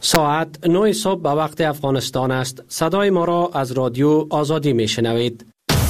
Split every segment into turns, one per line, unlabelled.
ساعت 9 صبح به وقت افغانستان است. صدای ما را از رادیو آزادی می شنوید.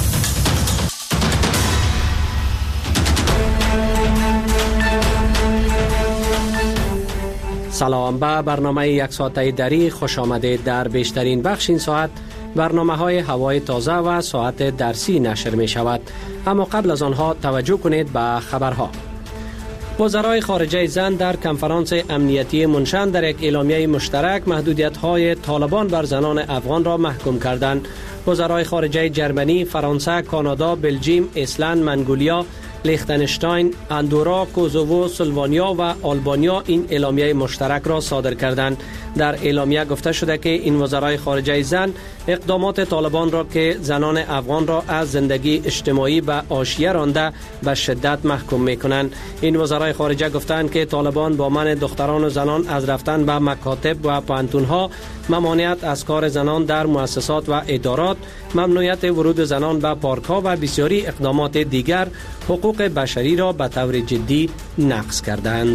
سلام، به برنامه یک ساعته دری خوش آمدید. در بیشترین بخش این ساعت برنامه های هوای تازه و ساعت درسی نشر می شود. اما قبل از آنها توجه کنید به خبرها. وزرای خارجه زن در کنفرانس امنیتی منشن در یک اعلامیه مشترک محدودیت‌های طالبان بر زنان افغان را محکوم کردند. وزرای خارجه جرمنی، فرانسه، کانادا، بلژیم، ایسلند، منگولیا، لیختنشتاین، اندورا، کوزوو، سلوانیا و آلبانیا این اعلامیه مشترک را صادر کردند. در اعلامیه گفته شده که این وزرای خارجه زن اقدامات طالبان را که زنان افغان را از زندگی اجتماعی به حاشیه رانده به شدت محکوم می‌کنند. این وزرای خارجه گفتند که طالبان با منع دختران و زنان از رفتن به مکاتب و پانتون‌ها، ممانعت از کار زنان در مؤسسات و ادارات، ممنوعیت ورود زنان به پارک‌ها و بسیاری اقدامات دیگر حقوق بشری را به طور جدی نقض کردند.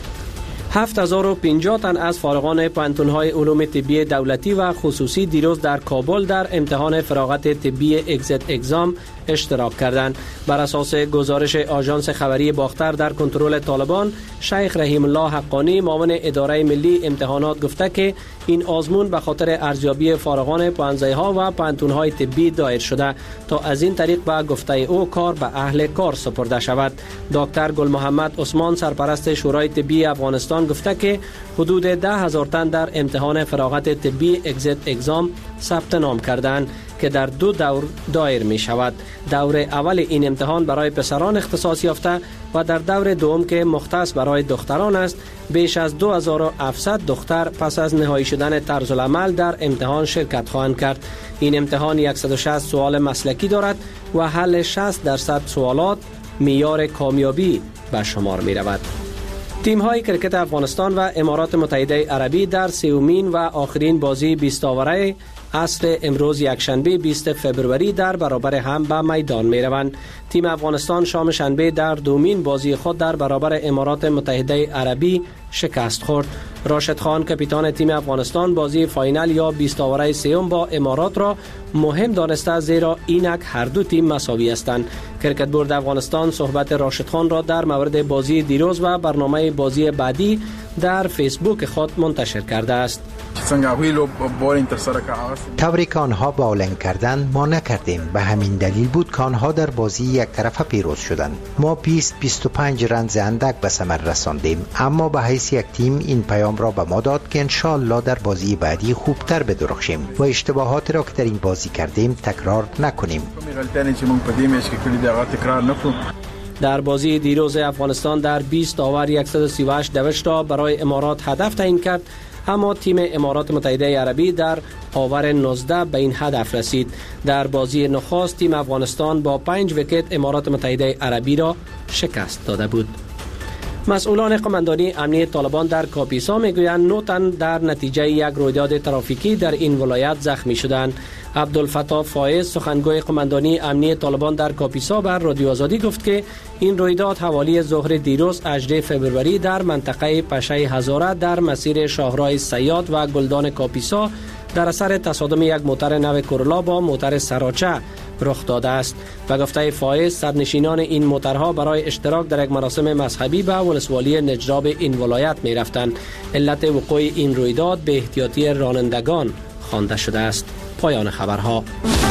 7050 تن از فارغان پانتون‌های علوم طبی دولتی و خصوصی دیروز در کابل در امتحان فراغت طبی اگزیت اگزام اشتراک کردند. بر اساس گزارش آژانس خبری باختر در کنترل طالبان، شیخ رحیم الله حقانی، معاون اداره ملی امتحانات، گفته که این آزمون به خاطر ارزیابی فارغان پانزه‌ها و پانتون‌های طبی دایر شده تا از این طریق به گفته او کار به اهل کار سپرده شود. دکتر گل محمد عثمان، سرپرست شورای طبی افغانستان، گفته که حدود 10,000 تن در امتحان فراغت طبی اگزیت اگزام ثبت نام کردند که در 2 دور دایر می شود. دور اول این امتحان برای پسران اختصاص یافته و در دور دوم که مختص برای دختران است، بیش از 2700 دختر پس از نهایی شدن طرز العمل در امتحان شرکت خواهند کرد. این امتحان 160 سوال مسلکی دارد و حل 60% سوالات معیار کامیابی به شمار می رود. تیم‌های کرکت افغانستان و امارات متحده عربی در سومین و آخرین بازی 20 اوره عصر امروز یکشنبه 20 فبروری در برابر هم به میدان می روند. تیم افغانستان شام شنبه در دومین بازی خود در برابر امارات متحده عربی شکست خورد. راشد خان، کاپیتان تیم افغانستان، بازی فاینال یا 20 اوره سوم با امارات را مهم دانسته، زیرا اینک هر دو تیم مساوی هستند. کرکت بورد افغانستان صحبت راشد خان را در مورد بازی دیروز و برنامه بازی بعدی در فیسبوک خود منتشر کرده است.
طوری که آنها باولنگ کردند ما نکردیم، به همین دلیل بود که آنها در بازی یک طرفه پیروز شدند. ما 20-25 رنز اندک به ثمر رساندیم، اما به حیث یک تیم این پیام را به ما داد که انشاءالله در بازی بعدی خوبتر بدرخشیم و اشتباهات را که در این بازی کردیم تکرار نکنیم.
در بازی دیروز افغانستان در 20 اوور 138 دوش را برای امارات هدف تعیین کرد، اما تیم امارات متحده عربی در اوور 19 به این هدف رسید. در بازی نخست تیم افغانستان با 5 ویکت امارات متحده عربی را شکست داده بود. مسئولان قماندانی امنی طالبان در کاپیسا میگویند 9 تن در نتیجه یک رویداد ترافیکی در این ولایت زخمی شدند. عبدالفتاح فایز، سخنگوی قماندانی امنی طالبان در کاپیسا، بر رادیو آزادی گفت که این رویداد حوالی ظهر دیروز 18 فبروری در منطقه پشه هزاره در مسیر شاهراه سیاد و گلدان کاپیسا در اثر تصادم یک موتر نو کورولا با موتر سراچه رخ داده است. و گفته فایز، سرنشینان این موترها برای اشتراک در یک مراسم مذهبی به ولسوالی نجراب این ولایت می رفتند. علت وقوع این رویداد به احتیاطی رانندگان خوانده شده است. پایان خبرها.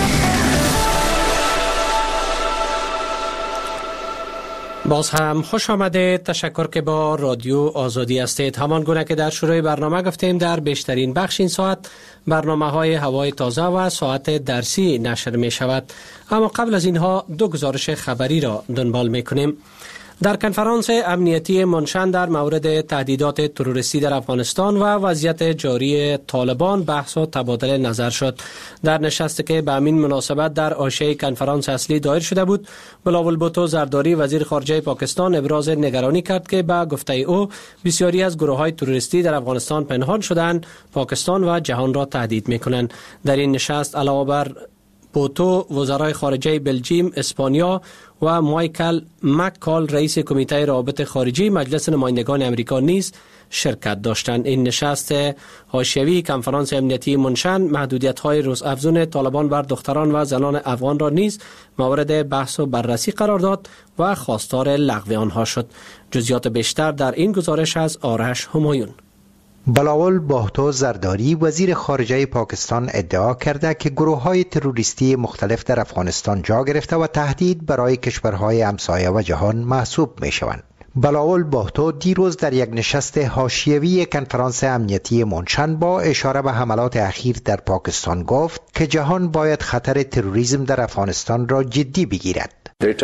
باز هم خوش آمدید. تشکر که با رادیو آزادی هستید. همان گونه که در شروع برنامه گفتیم، در بیشترین بخش این ساعت برنامه های هوای تازه و ساعت درسی نشر می شود. اما قبل از اینها 2 گزارش خبری را دنبال می کنیم. در کنفرانس امنیتی منشن در مورد تهدیدات تروریستی در افغانستان و وضعیت جاری طالبان بحث و تبادل نظر شد. در نشستی که به همین مناسبت در حاشیه کنفرانس اصلی دایر شده بود، بلاول بوتو زرداری، وزیر خارجه پاکستان، ابراز نگرانی کرد که به گفته او بسیاری از گروه‌های تروریستی در افغانستان پنهان شدند، پاکستان و جهان را تهدید می‌کنند. در این نشست علاوه بر بوتو، وزرای خارجه بلژیم، اسپانیا و مایکل مککال، رئیس کمیته روابط خارجی مجلس نمایندگان امریکا نیز شرکت داشتند. این نشست حاشیوی کنفرانس امنیتی منشن محدودیت‌های روزافزون طالبان بر دختران و زنان افغان را نیز مورد بحث و بررسی قرار داد و خواستار لغو آنها شد. جزئیات بیشتر در این گزارش از آرش همایون.
بلاول بهتو زرداری وزیر خارجه پاکستان ادعا کرده که گروه‌های تروریستی مختلف در افغانستان جا گرفته و تهدید برای کشورهای همسایه و جهان محسوب می‌شوند. بلاول بهتو دیروز در یک نشست حاشیوی کنفرانس امنیتی منشن با اشاره به حملات اخیر در پاکستان گفت که جهان باید خطر تروریسم در افغانستان را جدی بگیرد.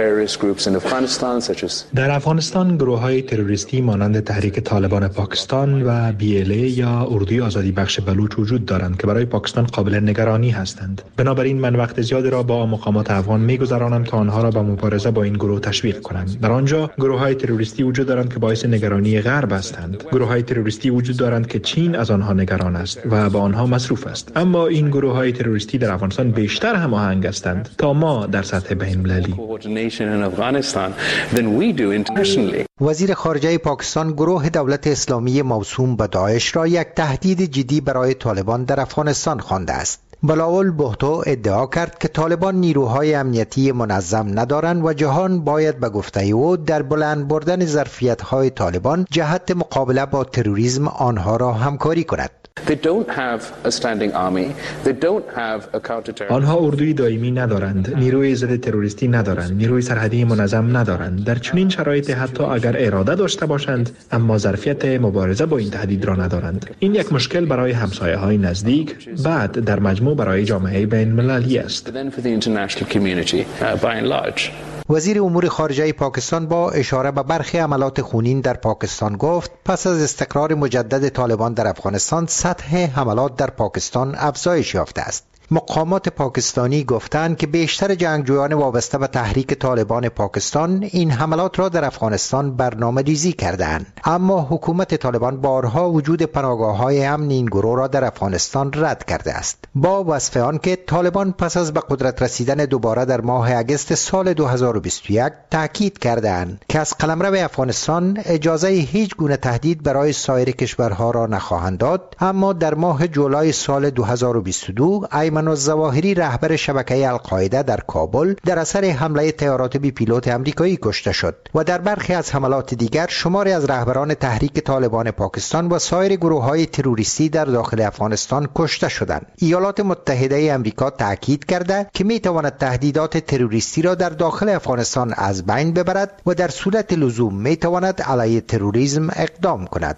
در افغانستان گروه‌های تروریستی مانند تحریک طالبان پاکستان و BLA یا اردوی آزادی بخش بلوچ وجود دارند که برای پاکستان قابل نگرانی هستند. بنابراین من وقت زیادی را با مقامات افغان می‌گذرانم تا آنها را به مبارزه با این گروه تشویق کنند. در آنجا گروه‌های تروریستی وجود دارند که باعث نگرانی غرب هستند. گروه‌های تروریستی وجود دارند که چین از آنها نگران است و با آنها مصروف است. اما این گروه‌های تروریستی در افغانستان بیشتر هماهنگ هستند تا ما در سطح بین‌المللی.
وزیر خارجه پاکستان گروه دولت اسلامی موسوم به داعش را یک تهدید جدی برای طالبان در افغانستان خوانده است. بلاول بهتو ادعا کرد که طالبان نیروهای امنیتی منظم ندارند و جهان باید به گفته او در بلند بردن ظرفیت‌های طالبان جهت مقابله با تروریسم آنها را همکاری کند.
آنها اردوی دائمی ندارند، نیروی ضد تروریستی ندارند، نیروی سرحدی منظم ندارند. در چنین شرایطی حتی اگر اراده داشته باشند اما ظرفیت مبارزه با این تهدید را ندارند. این یک مشکل برای همسایه‌های نزدیک، بعد در مجموع برای جامعه بین‌المللی است.
وزیر امور خارجه پاکستان با اشاره به برخی حملات خونین در پاکستان گفت پس از استقرار مجدد طالبان در افغانستان سطح حملات در پاکستان افزایش یافته است. مقامات پاکستانی گفتند که بیشتر جنگجویان وابسته به تحریک طالبان پاکستان این حملات را در افغانستان برنامه ریزی کردند، اما حکومت طالبان بارها وجود پناهگاه‌های امن این گروه را در افغانستان رد کرده است. با وصف آن که طالبان پس از به قدرت رسیدن دوباره در ماه اگست سال 2021 تاکید کردند که از قلمرو افغانستان اجازه هیچ گونه تهدید برای سایر کشورها را نخواهند داد، اما در ماه جولای سال 2022 ایمن الظواهری رهبر شبکه القاعده در کابل در اثر حمله طیارات بی پیلوت آمریکایی کشته شد و در برخی از حملات دیگر شماری از رهبران تحریک طالبان پاکستان و سایر گروه‌های تروریستی در داخل افغانستان کشته شدند. ایالات متحده آمریکا تاکید کرده که می‌تواند تهدیدات تروریستی را در داخل افغانستان از بین ببرد و در صورت لزوم می‌تواند علیه تروریسم اقدام کند.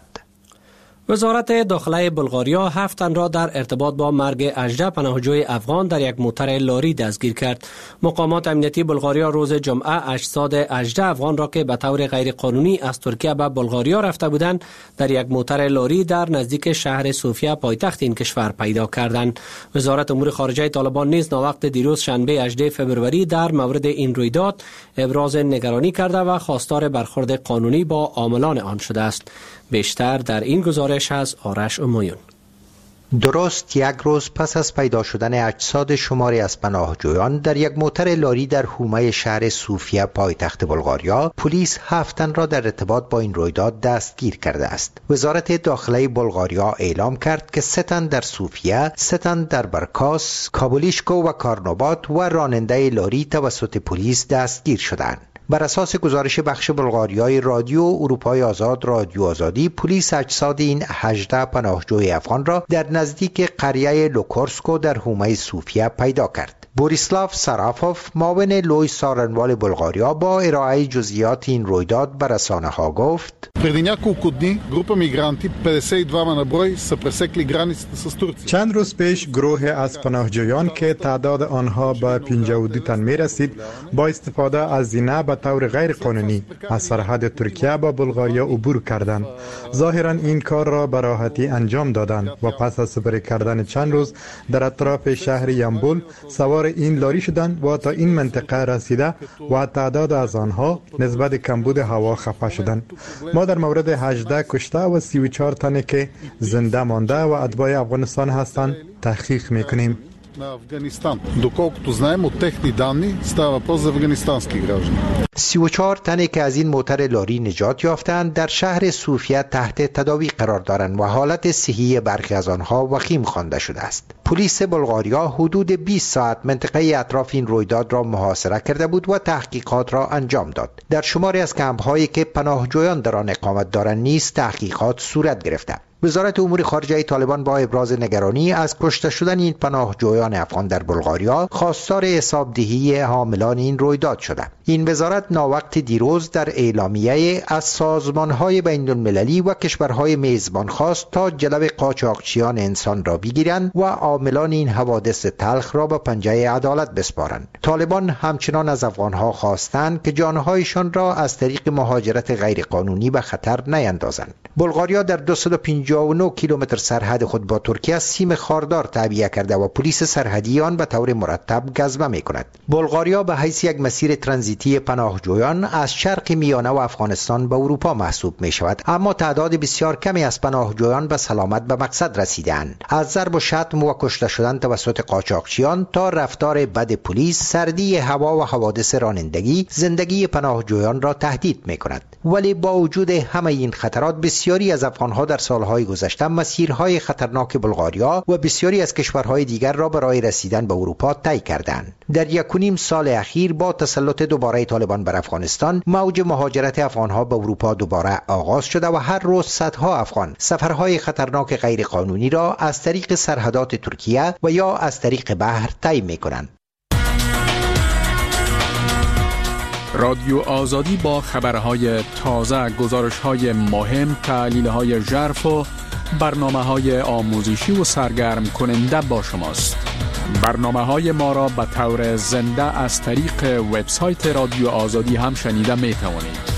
وزارت داخله بلغاریا 7 تن را در ارتباط با مرگ 18 پناهجوی افغان در یک موتر لاری دستگیر کرد. مقامات امنیتی بلغاریا روز جمعه اجساد 18 افغان را که به طور غیرقانونی از ترکیه به بلغاریا رفته بودند در یک موتر لاری در نزدیک شهر سوفیا پایتخت این کشور پیدا کردند. وزارت امور خارجه طالبان نیز ناوقت دیروز شنبه 18 فوریه در مورد این رویداد ابراز نگرانی کرده و خواستار برخورد قانونی با عاملان آن شده است. بیشتر در این گزارش از آرش همایون.
درست یک روز پس از پیدا شدن اجساد شماری از پناهجویان در یک موتر لاری در حومه شهر سوفیا پایتخت بلغاریا، پلیس 7 تن را در ارتباط با این رویداد دستگیر کرده است. وزارت داخله بلغاریا اعلام کرد که 3 تن در سوفیا، 3 تن در برکاس، کابولیشکو و کارنوبات و راننده لاری توسط پلیس دستگیر شدند. بر اساس گزارش بخش بلغاریای رادیو اروپای آزاد رادیو آزادی، پلیس اجساد این 18 پناهجوی افغان را در نزدیک قریه لوکورسکو در حومه سوفیا پیدا کرد. بوریسلاف سرافوف معاون لوی سارنوال بلغاریا با ارائه جزئیات این رویداد به رسانه‌ها گفت:
چند روز پیش گروه از پناهجویان که تعداد آنها به 52 تن می رسید با استفاده از زینه به طور غیر قانونی از سرحد ترکیه با بلغاریا عبور کردند. ظاهرا این کار را به راحتی انجام دادند و پس از سپری کردن چند روز در اطراف شهر یامبول سوار این لاری شدند و تا این منطقه رسیده و تعداد از آنها نسبت کمبود هوا خفه شدند. ما در مورد 18 کشته و 34 تنی که زنده مانده و اتباع افغانستان هستند تحقیق میکنیم.
на Афганистан. Доколкото знаем от техни данни, става въпрос за афганистански граждани.
34 تنی که از این موتر لاری نجات یافتند در شهر صوفیه تحت تداوی قرار دارند و حالت صحی برخی از آنها وخیم خوانده شده است. پلیس بلغاریا حدود 20 ساعت منطقه اطراف این رویداد را محاصره کرده بود و تحقیقات را انجام داد. در شماری از کمپ‌هایی که پناهجویان در آن اقامت دارند نیز تحقیقات صورت گرفته. وزارت امور خارجه طالبان با ابراز نگرانی از کشته شدن این پناهجویان افغان در بلغاریا خواستار حسابدهی حاملان این رویداد شده. این وزارت ناوقت دیروز در اعلامیه از سازمان‌های بین‌المللی و کشورهای میزبان خواست تا جلب قاچاقچیان انسان را بگیرند و عاملان این حوادث تلخ را به پنجه عدالت بسپارند. طالبان همچنان از افغان‌ها خواستند که جان‌هایشان را از طریق مهاجرت غیرقانونی به خطر نیندازند. بلغاریا در 259 کیلومتر سرحد خود با ترکیه سیم خاردار تعبیه کرده و پلیس سرحدی آن به طور مرتب گزمه می‌کند. بلغاریا به حیث یک مسیر ترانزیتی پناهجویان از شرق میانه و افغانستان به اروپا محسوب می شود، اما تعداد بسیار کمی از پناهجویان به سلامت به مقصد رسیدند. از ضرب و شتم و کشته شدن توسط قاچاقچیان تا رفتار بد پلیس، سردی هوا و حوادث رانندگی زندگی پناهجویان را تهدید می کند. ولی با وجود همه این خطرات بسیاری از افغانها در سالهای گذشته مسیرهای خطرناک بلغاریا و بسیاری از کشورهای دیگر را برای رسیدن به اروپا طی کردند. در 1.5 سال اخیر با تسلط دوباره طالبان بر افغانستان موج مهاجرت افغانها به اروپا دوباره آغاز شده و هر روز صدها افغان سفرهای خطرناک غیرقانونی را از طریق سرحدات ترکیه و یا از طریق بحر طی می‌کنند.
رادیو آزادی با خبرهای تازه، گزارش‌های مهم، تحلیل‌های ژرف و برنامه‌های آموزشی و سرگرم کننده با شماست. برنامه‌های ما را به طور زنده از طریق وبسایت رادیو آزادی هم شنیده می‌توانید.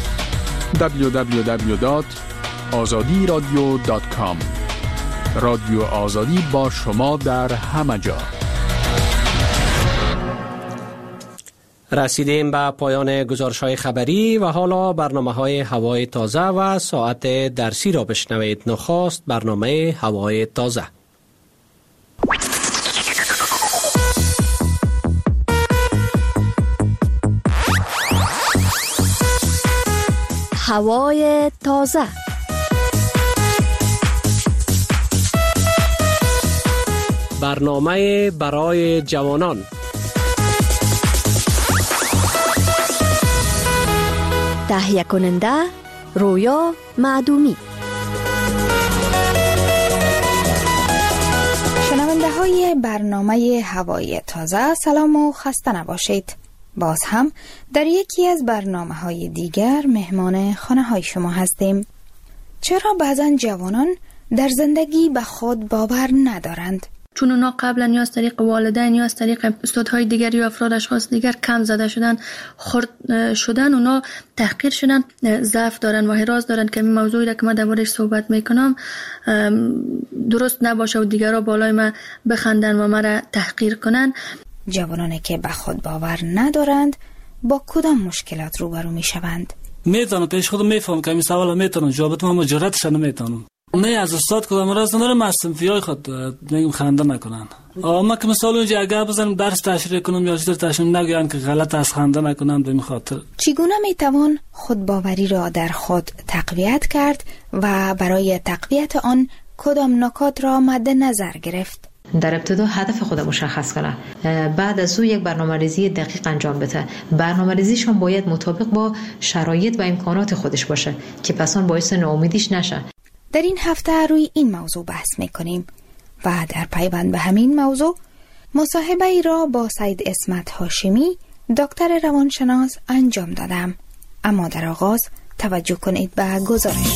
www.azadiradio.com. رادیو آزادی با شما در همه جا.
رسیدیم به پایان گزارش‌های خبری و حالا برنامه‌های هوای تازه و ساعت درسی را بشنوید. نخست برنامه هوای تازه.
هوای تازه.
برنامه برای جوانان.
تهیه کننده رویا معدومی.
شنونده های برنامه هوای تازه، سلام و خسته نباشید. باز هم در یکی از برنامه های دیگر مهمان خانه های شما هستیم. چرا بعضن جوانان در زندگی به خود باور ندارند؟
چون اونا قبلا یا از طریق والدین یا از طریق استادهای دیگر یا افراد اشخاص دیگر کم زده شدن، خرد شدن، اونا تحقیر شدن، ضعف دارن و حراس دارن که این موضوعی را که من دربارش صحبت میکنم درست نباشه و دیگرها بالای من بخندن و مرا تحقیر کنن.
جوانانی که به خود باور ندارند با کدام مشکلات روبرو میشوند؟
میتونم پیش خودم میفهم که این سوال میتونم جواب بدم اما جرأتش نمیتونم. نه از استاد کدام راست ندارم، از صنفیای خود میگم خنده نکنن. اما که مثلا اونجا اگر بزنم درس تشریح کنم یا چیزی تشریح نگوین که غلط از خنده نکنم به این خاطر.
چگونه میتوان خودباوری را در خود تقویت کرد و برای تقویت آن کدام نکات را مد نظر گرفت؟
در ابتدا هدف خود مشخص کنه، بعد از او یک برنامه‌ریزی دقیق انجام بده. برنامه‌ریزیشون باید مطابق با شرایط و امکانات خودش باشه که پس آن باعث ناامیدیش نشه.
در این هفته روی این موضوع بحث میکنیم و در پیوند به همین موضوع مصاحبه ای را با سید اسمت هاشمی دکتر روانشناس انجام دادم. اما در آغاز توجه کنید به گزارش.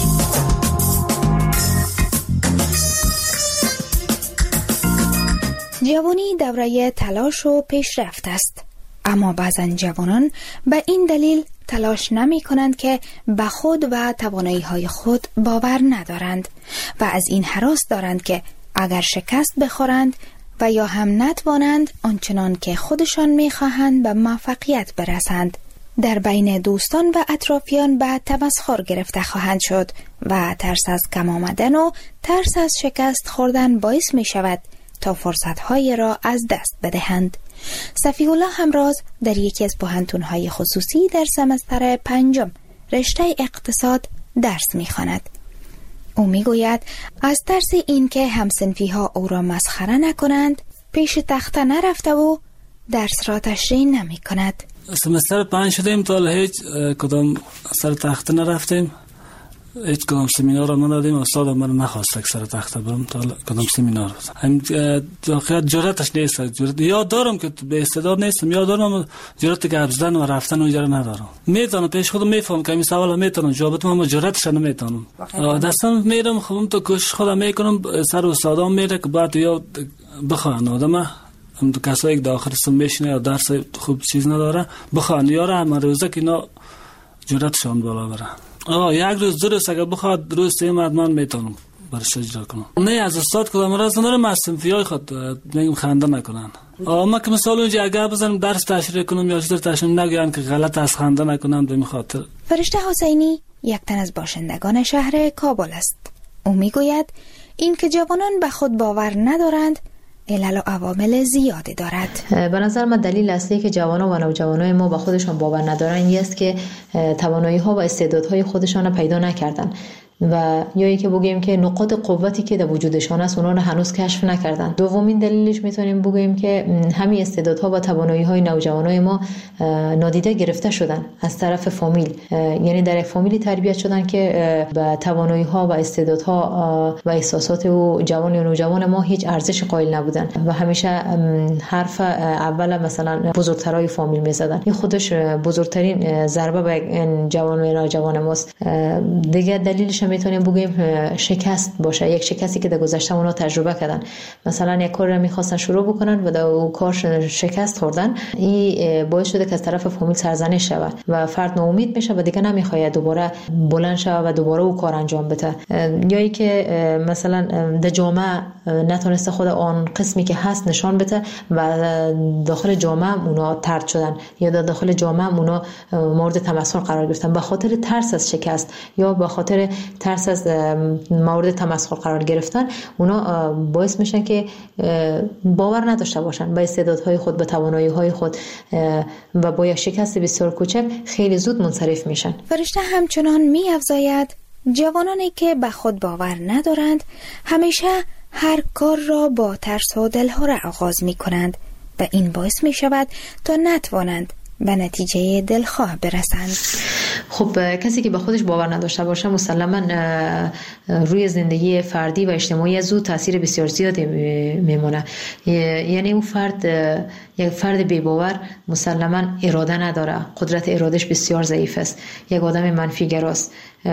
جوانی دوره تلاش و پیشرفت است، اما بعضن جوانان به این دلیل تلاش نمی کنند که به خود و توانایی های خود باور ندارند و از این هراس دارند که اگر شکست بخورند و یا هم نتوانند آنچنان که خودشان می خواهند به موفقیت برسند، در بین دوستان و اطرافیان به تمسخر گرفته خواهند شد و ترس از کم آمدن و ترس از شکست خوردن باعث می شود تا فرصت‌های را از دست بدهند. صفی الله همراز در یکی از پوهنتون‌های خصوصی در سمستر 5 رشته اقتصاد درس می‌خواند. او می‌گوید از ترس اینکه همسنفی‌ها او را مسخره نکنند پیش تخته نرفته و درس را تشریح نمی‌کند.
سمستر 5 شدیم تا هیچ کدام سر تخته نرفتیم، هیچ کدام سمینار را ندادیم. استاد من نخواست که سر تخته برم تا کدام سمینار. همین واقعا جرأتش نیست. یاد دارم که به استعداد نیستم، یاد دارم جرأت گپ زدن و رفتن اونجا ندارم. میتونم پیش خودم میفهم که این سوالا میتونم جواب بدم، اما جرأتش نمیتونم. دستم میرم خودم تو کوشش خودم میکنم، سر استادام میره که بعد یا بخوان آدم هم تو کسایی که داخل سم میشینه یا درس خوب چیز نداره بخوان یاره همه روزه که اینا جرأتشان بالا بره. یک روز دو روز اگر بخواد روز سیم حتما میتونم برش اجرا کنم. نه از استاد کدام راست ندارم، از صنفیای خود میگم خنده نکنن. ما که مثلا اونجا اگر بزنم درس تشریح کنم یا چیزی تشریح نگن که غلط از خنده نکنم به خاطر.
فرشته حسینی یک تن از باشندگان شهر کابل است. او میگوید این که جوانان به خود باور ندارند علل و عوامل زیادی دارد.
به نظر من دلیل اصلی که جوانان و نوجوانان ما به خودشان باور ندارن این است که توانایی ها و استعدادهای خودشان را پیدا نکردن و یا اینکه بگیم که نقاط قوتی که در وجودشان است اونا رو هنوز کشف نکردن. دومین دلیلش میتونیم بگیم که همین استعدادها و توانایی‌های نوجوانای ما نادیده گرفته شدن از طرف فامیل، یعنی در یک فامیلی تربیت شدن که به توانایی‌ها و استعدادها و احساسات و جوان و نوجوان ما هیچ ارزش قائل نبودن و همیشه حرف اول مثلا بزرگترای فامیل میزدن. این خودش بزرگترین ضربه به جوان و نوجوان ماست. دیگه دلیلش میتونیم بگیم شکست باشه، یک شکستی که در گذشته اونا تجربه کردن. مثلا یک کار رو میخواستن شروع بکنن و در اون کار شکست خوردن، این باعث شده که از طرف فامیل سرزنش شود و فرد ناامید میشه و دیگه نمیخواد دوباره بلند شود و دوباره اون کار انجام بده. یا ای که مثلا در جامعه نتونسته خود آن قسمی که هست نشان بده و داخل جامعه اونا طرد شدن یا در داخل جامعه اونا مورد تمسخر قرار گرفتن به خاطر ترس از شکست یا به خاطر ترس از مورد تمسخر قرار گرفتن. اونا باعث میشن که باور نداشته باشن به استعدادهای خود، به توانایی‌های خود و با یک شکست بسیار کوچک خیلی زود منصرف میشن.
فرشته همچنان می‌افزاید جوانانی که به خود باور ندارند همیشه هر کار را با ترس و دلهره آغاز میکنند و این باعث میشود تا نتوانند به نتیجه دلخواه برسند.
خب کسی که به خودش باور نداشته باشه مسلماً روی زندگی فردی و اجتماعی از او تاثیر بسیار زیادی میمونه. یعنی اون فرد یک فرد بی باور مسلماً اراده نداره، قدرت ارادش بسیار ضعیف است، یک آدم منفی گراست،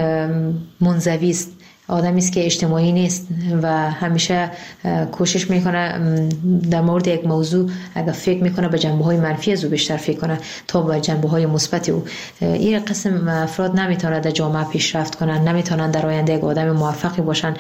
منزوی است، آدمی است که اجتماعی نیست و همیشه کوشش میکنه در مورد یک موضوع اگر فکر میکنه به جنبه‌های منفی از او بیشتر فکر کنه تا به جنبه‌های مثبت او. این قسم افراد نمیتونن در جامعه پیشرفت کنن، نمیتونن در آینده یک آدم موفقی باشن.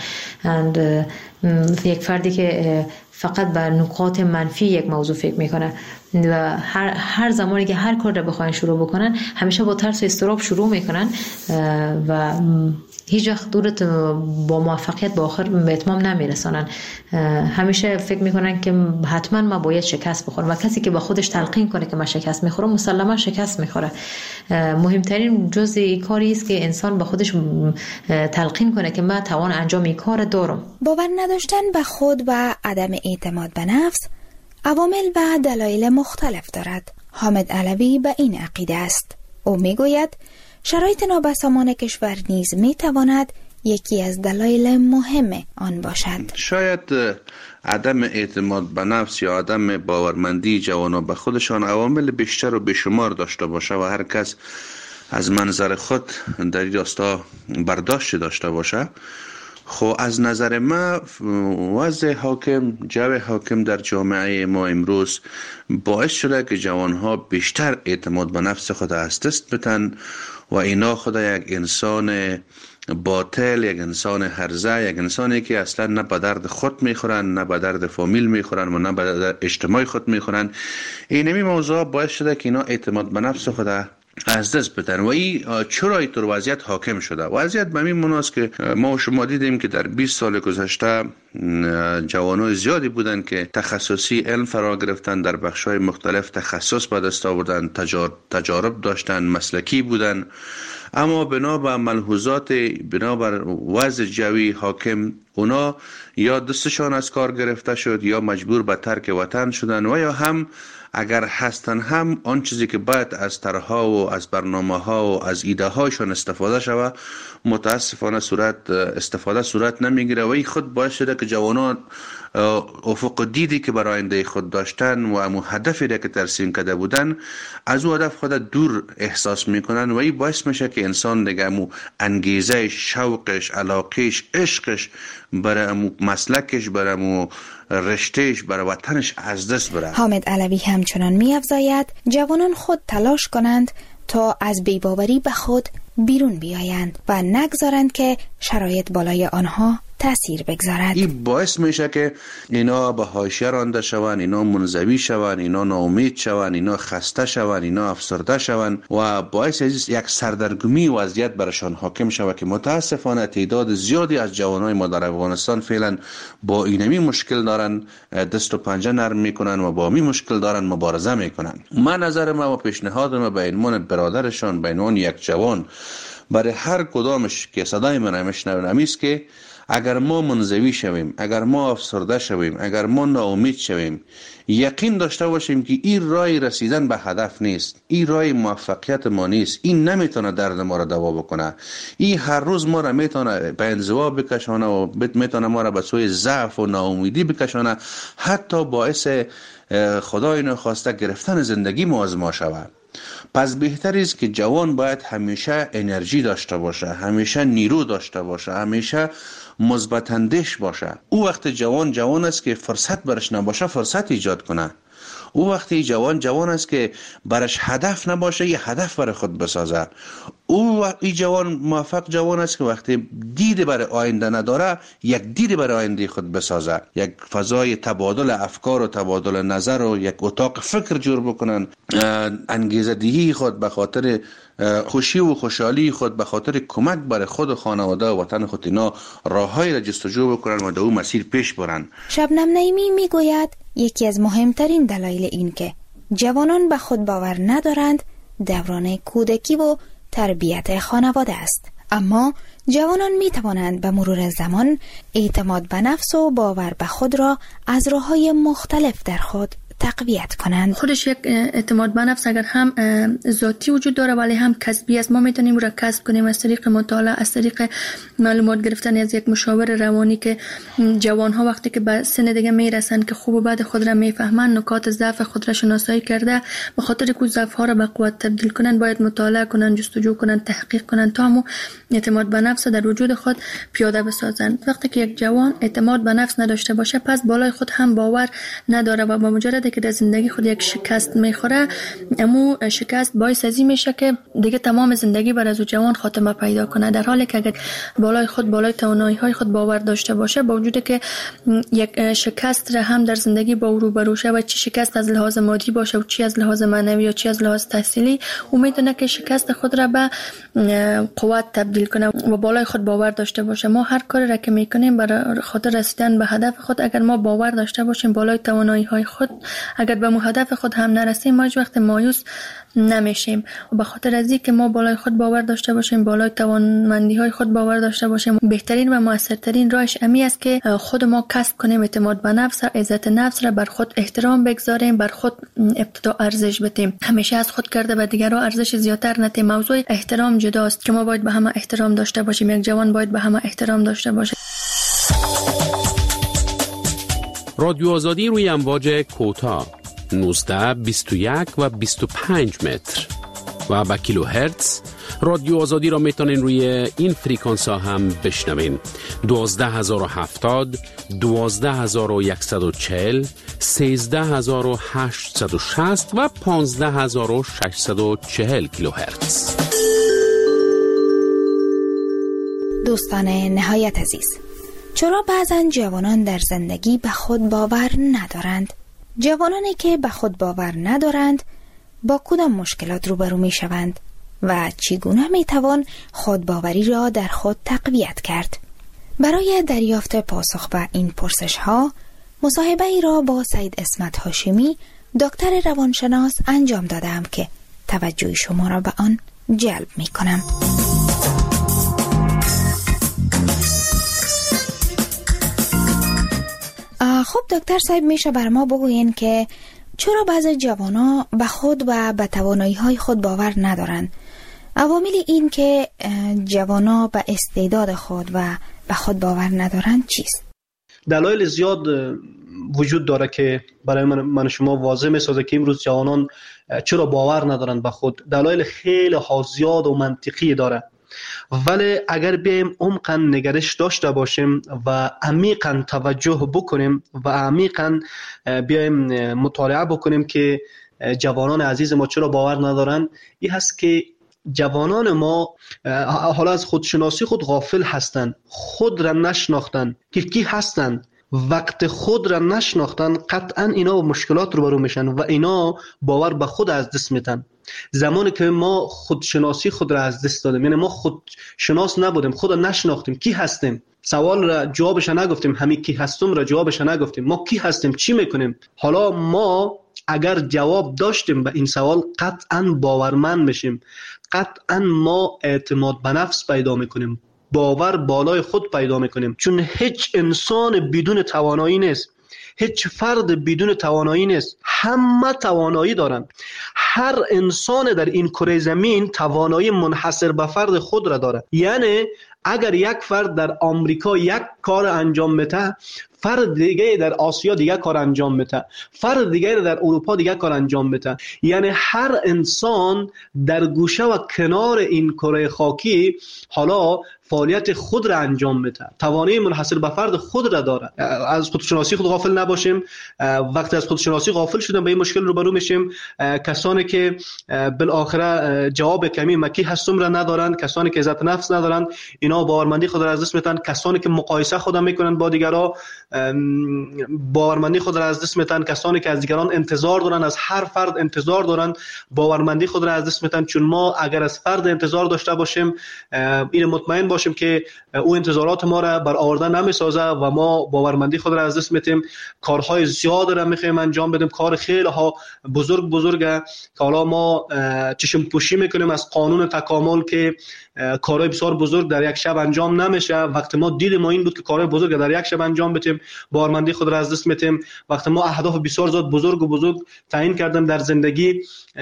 یک فردی که فقط بر نکات منفی یک موضوع فکر میکنه و هر زمانی که هر کار را بخواین شروع بکنن همیشه با ترس و اضطراب شروع میکنن و هیچ وقت دورت با موفقیت با آخر به اتمام نمیرسانن. همیشه فکر میکنن که حتما ما باید شکست بخورم و کسی که با خودش تلقین کنه که من شکست میخورم مسلما شکست میخوره. مهمترین جزء کاری است که انسان با خودش تلقین کنه که من توان انجام این کار دارم.
باور نداشتن به خود و عدم اعتماد به نفس عوامل و دلایل مختلف دارد. حامد علوی به این عقیده است. او میگوید شرایط نابسامان کشور نیز میتواند یکی از دلایل مهم آن باشد.
شاید عدم اعتماد به نفس یا عدم باورمندی جوانان به خودشان عوامل بیشتر و بیشمار داشته باشه و هر کس از منظر خود در این راستا برداشت داشته باشه. خب از نظر ما وضع حاکم، جو حاکم در جامعه ما امروز باعث شده که جوانها بیشتر اعتماد به نفس خود از دست بدن و اینا خود یک انسان باطل، یک انسان هرزه، یک انسانی که اصلا نه به درد خود میخورن، نه به درد فامیل میخورن و نه به درد اجتماع خود میخورن. اینمی موضوع باعث شده که اینا اعتماد به نفس خود از دست بدن. و این چرا اینطور وضعیت حاکم شده؟ وضعیت به این مناست که ما و شما دیدیم که در 20 سال گذشته جوانای زیادی بودن که تخصصی علم فرا گرفتن، در بخش‌های مختلف تخصص به دست آوردن، تجارب داشتن، مسلکی بودن، اما بنا به ملحوظات، بنا بر وضع جوی حاکم، اونا یا دستشان از کار گرفته شد یا مجبور به ترک وطن شدن و یا هم اگر هستن هم آن چیزی که باید از طرح‌ها و از برنامه‌ها و از ایده هاشون استفاده شود متاسفانه صورت نمیگیره و این خود باعث شده که جوانان افق دیدی که برای آینده خود داشتن و امو هدفی را که ترسیم کرده بودن از او هدف خود دور احساس میکنن و این باعث میشه که انسان دیگه امو انگیزه، شوقش، علاقش، عشقش برای امو مسلکش، برای امو رشتهش، برای وطنش از دست بره.
حامد علوی همچنان می‌افزاید جوانان خود تلاش کنند تا از بی‌باوری به خود بیرون بیایند و نگذارند که شرایط بالای آنها تأثیر بگذارد.
این باعث میشه که اینا به حاشیه رانده شوند، اینا منزوی شوند، اینا ناامید شوند، اینا خسته شوند، اینا افسرده شوند و باعث یک سردرگمی وضعیت برشان حاکم شود که متاسفانه تعداد زیادی از جوانای ما در افغانستان فعلا با اینمی مشکل دارن، دست و پنجه نرم میکنن و با این مشکل دارن مبارزه میکنن. من نظر ما و پیشنهاد ما به عنوان برادرشان، به عنوان یک جوان، برای هر کدامش که صدای من میشنوند است که اگر ما منزوی شویم، اگر ما افسرده شویم، اگر ما ناامید شویم، یقین داشته باشیم که این راه رسیدن به هدف نیست، این راه موفقیت ما نیست، این نمیتونه درد ما را دوا بکنه، این هر روز ما را میتونه به انزوا بکشانه و میتونه ما را به سوی ضعف و ناامیدی بکشانه، حتی باعث خدای نخواسته گرفتن زندگی ما از ما شود. پس بهتر است که جوان باید همیشه انرژی داشته باشه، همیشه نیرو داشته باشه، همیشه مثبت اندیش باشه. او وقت جوان است که فرصت برش نباشه فرصت ایجاد کنه. او وقتی جوان است که برش هدف نباشه یه هدف برای خود بسازه. او جوان موفق جوان است که وقتی دید برای آینده نداره یک دید برای آینده خود بسازه، یک فضای تبادل افکار و تبادل نظر و یک اتاق فکر جور بکنن، انگیزه دهی خود به خاطر خوشی و خوشحالی خود، به خاطر کمک برای خود و خانواده و وطن خود اینا راههایی را جستجو بکنن و در اون مسیر پیش برن.
شبنم نعیمی میگوید یکی از مهمترین دلایل این که جوانان به خود باور ندارند دوران کودکی و تربیت خانواده است. اما جوانان می توانند به مرور زمان اعتماد به نفس و باور به خود را از راه‌های مختلف در خود تقویت کنند.
خودش یک اعتماد به نفس اگر هم ذاتی وجود داره ولی هم کسبی است. ما میتونیم را کسب کنیم از طریق مطالعه، از طریق معلومات گرفتن از یک مشاور روانی که جوان ها وقتی که به سن دیگه میرسن که خوب و بد خود را میفهمن، نکات ضعف خود را شناسایی کرده به خاطر که ضعف ها را به قوت تبدیل کنن باید مطالعه کنن، جستجو کنن، تحقیق کنن تا هم اعتماد به نفس در وجود خود پیاده بسازن. وقتی که یک جوان اعتماد به نفس نداشته باشه پس بالای خود هم باور نداره و با مجرد که در زندگی خود یک شکست میخوره، امو شکست باعث ازی میشه که دیگه تمام زندگی بر از جوان خاتمه پیدا کنه. در حالی که اگر بالای توانایی های خود باور داشته باشه، با وجود که یک شکست را هم در زندگی با او روبرو شه و چی شکست از لحاظ مادی باشه و چی از لحاظ معنوی یا چی از لحاظ تحصیلی، او میتونه که شکست خود را به قوت تبدیل کنه و بالای خود باور داشته باشه. ما هر کاری را که میکنیم برای خاطر رسیدن به هدف خود اگر ما باور داشته باشیم بالای توانایی های خود، اگر به هدف خود هم نرسیم ما هیچ وقت مایوس نمیشیم. و به خاطر از اینکه ما بالای خود باور داشته باشیم، بالای توانمندی های خود باور داشته باشیم، بهترین و موثرترین راهش امی است که خود ما کسب کنیم اعتماد به نفس، عزت نفس را، بر خود احترام بگذاریم، بر خود ابتدا ارزش بدیم، همیشه از خود کرده و دیگران ارزش زیاتر ندیم. موضوع احترام جداست که ما باید به همه احترام داشته باشیم، یک جوان باید به همه احترام داشته باشه.
رادیو آزادی روی امواج کوتاه 19, 21 و 25 متر و با کیلو هرتز. رادیو آزادی را میتونین روی این فریکانس ها هم بشنوین: 12070, 12140, 13860 و 15640 کیلو هرتز.
دوستان نهایت عزیز، چرا بعضن جوانان در زندگی به خود باور ندارند؟ جوانانی که به خود باور ندارند با کدام مشکلات روبرو می شوند؟ و چگونه میتوان خودباوری را در خود تقویت کرد. برای دریافت پاسخ به این پرسش ها مصاحبه ای را با سید اسمت هاشمی دکتر روانشناس انجام دادم که توجه شما را به آن جلب می کنم. خب دکتر صاحب، میشه بر ما بگوین که چرا بعضی جوانا به خود و به توانایی‌های خود باور ندارند؟ عوامل این که جوانا به استعداد خود و به خود باور ندارند چیست؟
دلایل زیاد وجود داره که برای من شما واضح میسازه که امروز جوانان چرا باور ندارند به خود. دلایل خیلی زیاد و منطقی داره، ولی اگر بیایم عمقاً نگرش داشته باشیم و عمیقاً توجه بکنیم و عمیقاً بیایم مطالعه بکنیم که جوانان عزیز ما چرا باور ندارن، این هست که جوانان ما حالا از خودشناسی خود غافل هستند، خود را نشناختند که کی هستند. وقت خود را نشناختن قطعا اینا با مشکلات روبرو میشن و اینا باور به خود از دست میدن. زمانی که ما خودشناسی خود را از دست دادیم، یعنی ما خودشناس نبودیم، خود را نشناختیم، کی هستیم، سوال را جوابش نگفتیم، همین کی هستم را جوابش نگفتیم، ما کی هستیم، چی میکنیم. حالا ما اگر جواب داشتیم به این سوال قطعا باورمند میشیم، قطعا ما اعتماد به نفس پیدا میکنیم، باور بالای خود پیدا میکنیم. چون هیچ انسان بدون توانایی نیست، هیچ فرد بدون توانایی نیست، همه توانایی دارن. هر انسان در این کره زمین توانایی منحصر به فرد خود را داره. یعنی اگر یک فرد در آمریکا یک کار انجام میده، فرد دیگه در آسیا دیگه کار انجام میده، فرد دیگه در اروپا دیگه کار انجام میده. یعنی هر انسان در گوشه و کنار این کره خاکی حالا فعالیت خود را انجام میده، توانایی منحصر به فرد خود را داره. از خودشناسی خود غافل نباشیم. وقتی از خودشناسی غافل شدیم به این مشکل روبرو میشیم. کسانی که بالاخره جواب کمی مکی هستم را ندارن، کسانی که عزت نفس ندارن، اینا باورمندی خود را از دست میدن. کسانی که مقایسه خود میکنن با دیگران، باورمندی خود را از دست میدن. کسانی که از دیگران انتظار دارن، از هر فرد انتظار دارن، باورمندی خود را از دست میدن. چون ما اگر از فرد انتظار داشته باشیم، این مطمئن باشیم که او انتظارات ما را برآورده نمیسازه و ما باورمندی خود را از دست میدیم. کارهای زیاد را میخوایم انجام بدیم، کار خیلی ها بزرگه که حالا ما چشم پوشی میکنیم از قانون تکامل که کارهای بسیار بزرگ در یک شب انجام نمیشه. وقتی ما دید ما این بود که کارهای بزرگ در یک شب انجام بدیم، باورمندی خود را از دست میدیم. وقتی ما اهداف بسیار زیاد بزرگ تعیین کردیم در زندگی،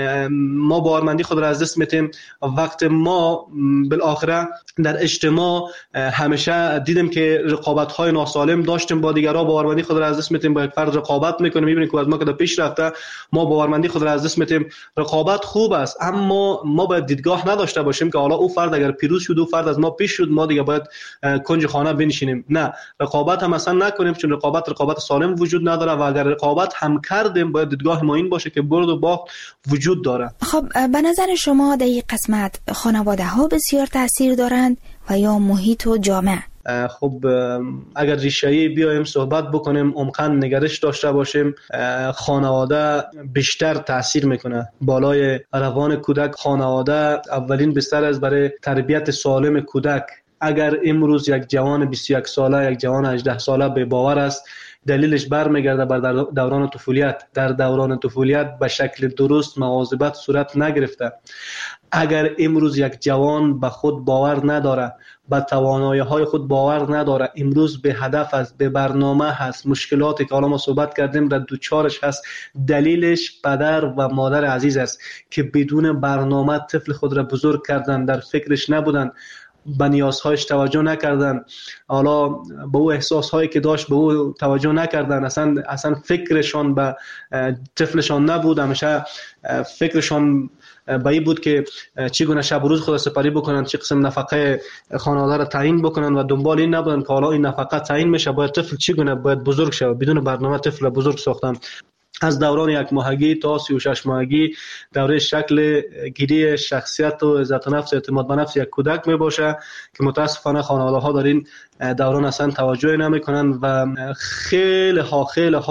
ما باورمندی خود را از دست میدیم. وقتی ما بالاخره در اجتماع همیشه دیدیم که رقابت‌های ناسالم داشتیم با دیگران، باورمندی خود را از دست میدیم. با یک فرد رقابت میکنیم، میبینیم که از ما که در پیش رفته، ما باورمندی خود را از دست میدیم. رقابت خوب است، اما ما باید دیدگاه نداشته باشیم که حالا او فرد اگر پیروز شد، او فرد از ما پیش شد، ما دیگه باید کنج خانه بنشینیم. نه، رقابت هم اصلا نکنیم، چون رقابت سالم وجود نداره و اگر رقابت هم کردیم باید دیدگاه ما این باشه که برد و باخت وجود داره.
خب به نظر شما در این قسمت خانواده ها بسیار تاثیر دارند و یا محیط و جامعه؟
خب اگر ریشه‌ای بیایم صحبت بکنیم، عمقاً نگرش داشته باشیم، خانواده بیشتر تاثیر میکنه بالای روان کودک. خانواده اولین بستر است برای تربیت سالم کودک. اگر امروز یک جوان 21 ساله، یک جوان 18 ساله به باور است، دلیلش برمیگرده بر دوران طفولیت. در دوران طفولیت به شکل درست مواظبت صورت نگرفته. اگر امروز یک جوان به خود باور نداره، به توانایی‌های خود باور نداره، امروز به هدف است، به برنامه هست، مشکلاتی که حالا ما صحبت کردیم را دوچارش هست، دلیلش پدر و مادر عزیز است که بدون برنامه طفل خود را بزرگ کردن، در فکرش نبودن، به نیازهایش توجه نکردن، حالا به او احساسهایی که داشت به او توجه نکردن، اصلا فکرشان به طفلشان نبود. همیشه فکرشان به این بود که چگونه شب و روز خود سپری بکنن، چه قسم نفقه خانواده را تعیین بکنن و دنبال این نبودن که حالا این نفقه تعیین میشه، باید طفل چگونه باید بزرگ شه. بدون برنامه طفل را بزرگ ساختن. از دوران 1 ماهگی تا 36 ماهگی دوره شکل گیری شخصیت و عزت نفس، اعتماد به نفس یک کودک می باشه که متاسفانه خانواده ها در این دوران اصلا توجه نمی کنن و خیلی ها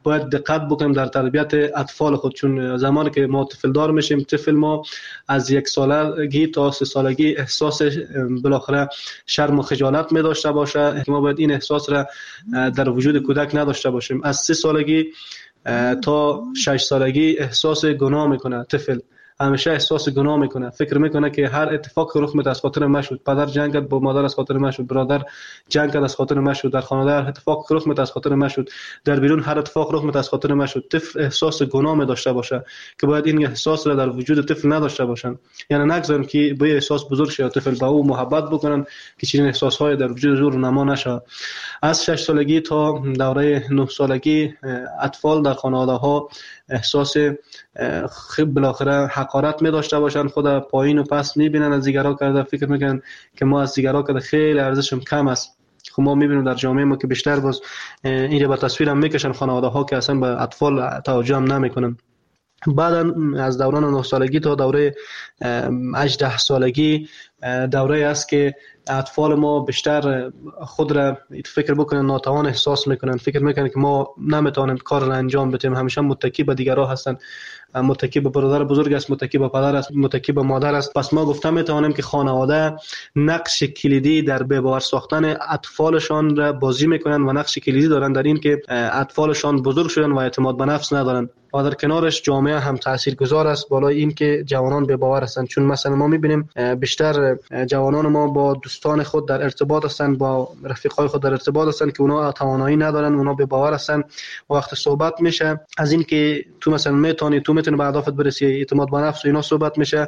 باید دقت بکنیم در تربیت اطفال خود، چون زمانی که ما طفل دار میشیم، طفل ما از 1 سالگی تا 3 سالگی احساس بالاخره شرم و خجالت می داشته باشه. ما باید این احساس را در وجود کودک نداشته باشیم. از 3 سالگی تا 6 سالگی احساس گناه میکنه طفل، همیشه احساس گناه میکنه، فکر میکنه که هر اتفاق رخ میده از خاطر من شد، پدر جنگ کرد با مادر از خاطر من شد، برادر جنگ کرد از خاطر من شد، در خانواده هر اتفاق رخ میده از خاطر من شد، در بیرون هر اتفاق رخ میده از خاطر من شد. طفل احساس گناه می داشته باشه که باید این احساس را در وجود طفل نداشته باشن، یعنی نگذاریم که به احساس بزرگ شه، طفل با او محبت بکنن که چنین احساسهای در وجود زور نما نشه. از 6 سالگی تا دوره 9 سالگی اطفال در خانواده ها احساس بالاخره حقارت می داشته باشن، خود پایین و پس میبینن، از دیگرها کرده فکر میکنن که ما از دیگرها کرده خیلی ارزشم کم است. خب ما میبینیم در جامعه ما که بیشتر باز اینجا به تصویر هم میکشن خانواده ها که اصلا به اطفال توجه هم نمیکنن. بعد از دوران 9 سالگی تا دوره 18 سالگی دوره است که اطفال ما بیشتر خود را فکر بکنن ناتوان احساس میکنن، فکر میکنن که ما نمیتونیم کار را انجام بدیم، همیشه متکی به دیگرها هستن، متکی به برادر بزرگ است، متکی به پدر است، متکی به مادر است. پس ما گفتم میتوانیم که خانواده نقش کلیدی در به باور ساختن اطفالشان را بازی میکنن و نقش کلیدی دارن در این که اطفالشان بزرگ شدن و اعتماد به نفس ندارن. و در کنارش جامعه هم تاثیرگذار است بالای این که جوانان به باور هستند، چون مثلا ما میبینیم بیشتر جوانان ما با دوستان خود در ارتباط هستند، با رفیقای خود در ارتباط هستند که اونا توانایی ندارن، اونا به باور هستند. وقت صحبت میشه از این که تو مثلا میتونی به اهدافت برسی، اعتماد به نفس و اینا صحبت میشه،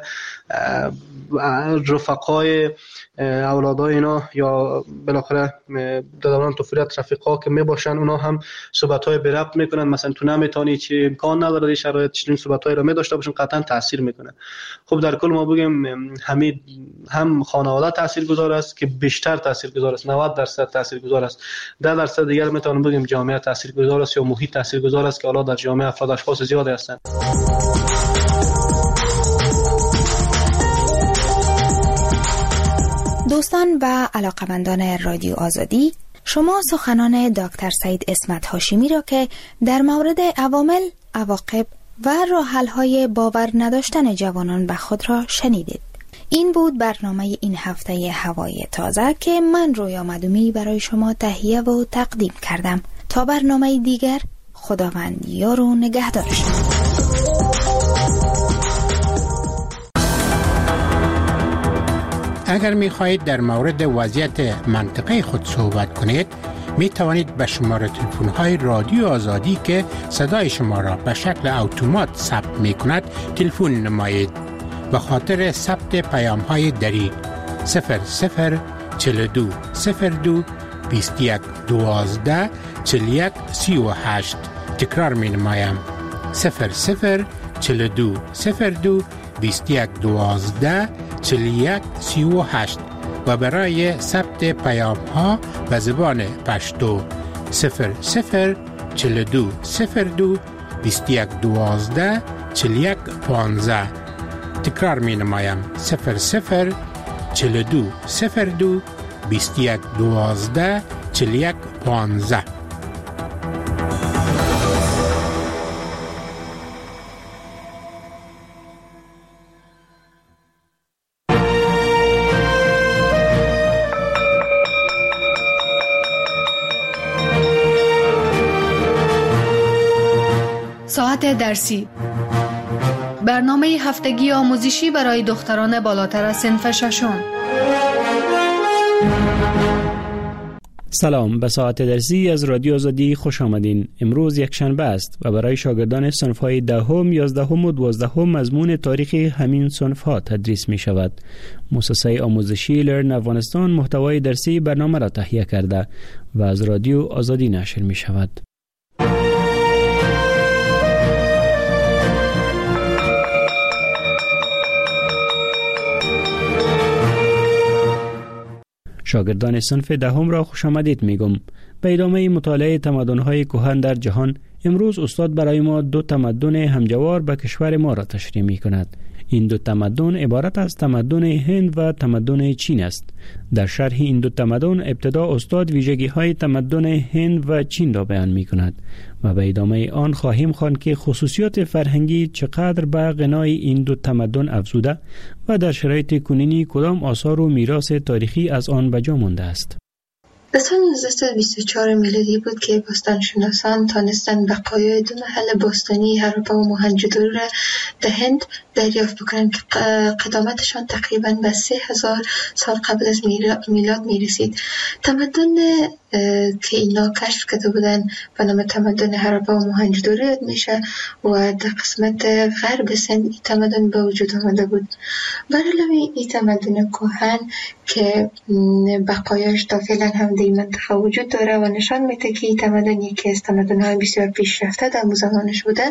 رفقای اولادای اینا یا بالاخره دوران طفولیت رفیقا که میباشن اونا هم صحبت‌های به ربط میکنن، مثلا تو نمیتونی، چه امکان نداره این شرایط، چنین صحبت‌هایی رو می‌داشته باشن، قطعا تاثیر میکنه. خب در کل ما بگیم هم خانواده تاثیرگذار است که بیشتر تاثیرگذار است، 90% تاثیرگذار است، 10% دیگر میتونیم بگیم جامعه تاثیرگذار است یا محیط تاثیرگذار است که حالا در جامعه افراد اشخاص زیاد هستند.
دوستان و علاقمندان رادیو آزادی، شما سخنان دکتر سعید اسمت هاشمی را که در مورد عوامل، عواقب و راه‌حل‌های باور نداشتن جوانان به خود را شنیدید. این بود برنامه این هفته هوای تازه که من رویا مدومی برای شما تهیه و تقدیم کردم. تا برنامه دیگر، خداوند یار و نگهدار شما.
اگر می خواهید در مورد وضعیت منطقه خود صحبت کنید، می توانید به شماره تلفن های رادیو آزادی که صدای شما را به شکل اتومات ثبت می کند تلفن نمایید. به خاطر ثبت پیام های دری 0042 02 21 12 41 38. تکرار می نمایم 0042 02 21 12 41 38 و برای ثبت پیام ها به زبان پشتو 0042 02 21 12 41 15. تکرار می نمایم 0042 02 21 12 41 15.
ساعت درسی، برنامه هفتگی آموزشی برای دختران بالاتر از صنف ششم.
سلام، به ساعت درسی از رادیو آزادی خوش آمدین. امروز یک شنبه است و برای شاگردان صنف‌های 10ام، 11ام و 12ام مضمون تاریخ همین صنف‌ها تدریس می شود. مؤسسه آموزشی لرن افغانستان محتوای درسی برنامه را تهیه کرده و از رادیو آزادی نشر می شود. شاگردان صنف 10ام را خوش آمدید میگم. به ادامه مطالعه تمدن‌های کهن در جهان، امروز استاد برای ما 2 تمدن همجوار به کشور ما را تشریح می‌کند. این دو تمدن عبارت از تمدن هند و تمدن چین است. در شرح این دو تمدن ابتدا استاد ویژگی‌های تمدن هند و چین را بیان می‌کند و به ادامه آن خواهیم خواند که خصوصیات فرهنگی چقدر به غنای این دو تمدن افزوده و در شرایط کنونی کدام آثار و میراث تاریخی از آن به جا مانده است.
در سال 1924 میلادی بود که باستانشناسان تانستند بقایای دو محل باستانی هراپا و موهنجودارو را در هند دریافت بکنند که قدامتشان تقریباً به 3000 سال قبل از میلاد میرسید. تمدن که اینا کشف کرده بودن به نام تمدن هراپا و موهنجودارو یاد میشه و در قسمت غرب سند این تمدن به وجود آمده بود. برعلاوه این تمدن کهن که بقایاش تا فعلا هم در منطقه وجود داره و نشان میده که این تمدن یکی از تمدن‌های بسیار پیشرفته در زمانش بوده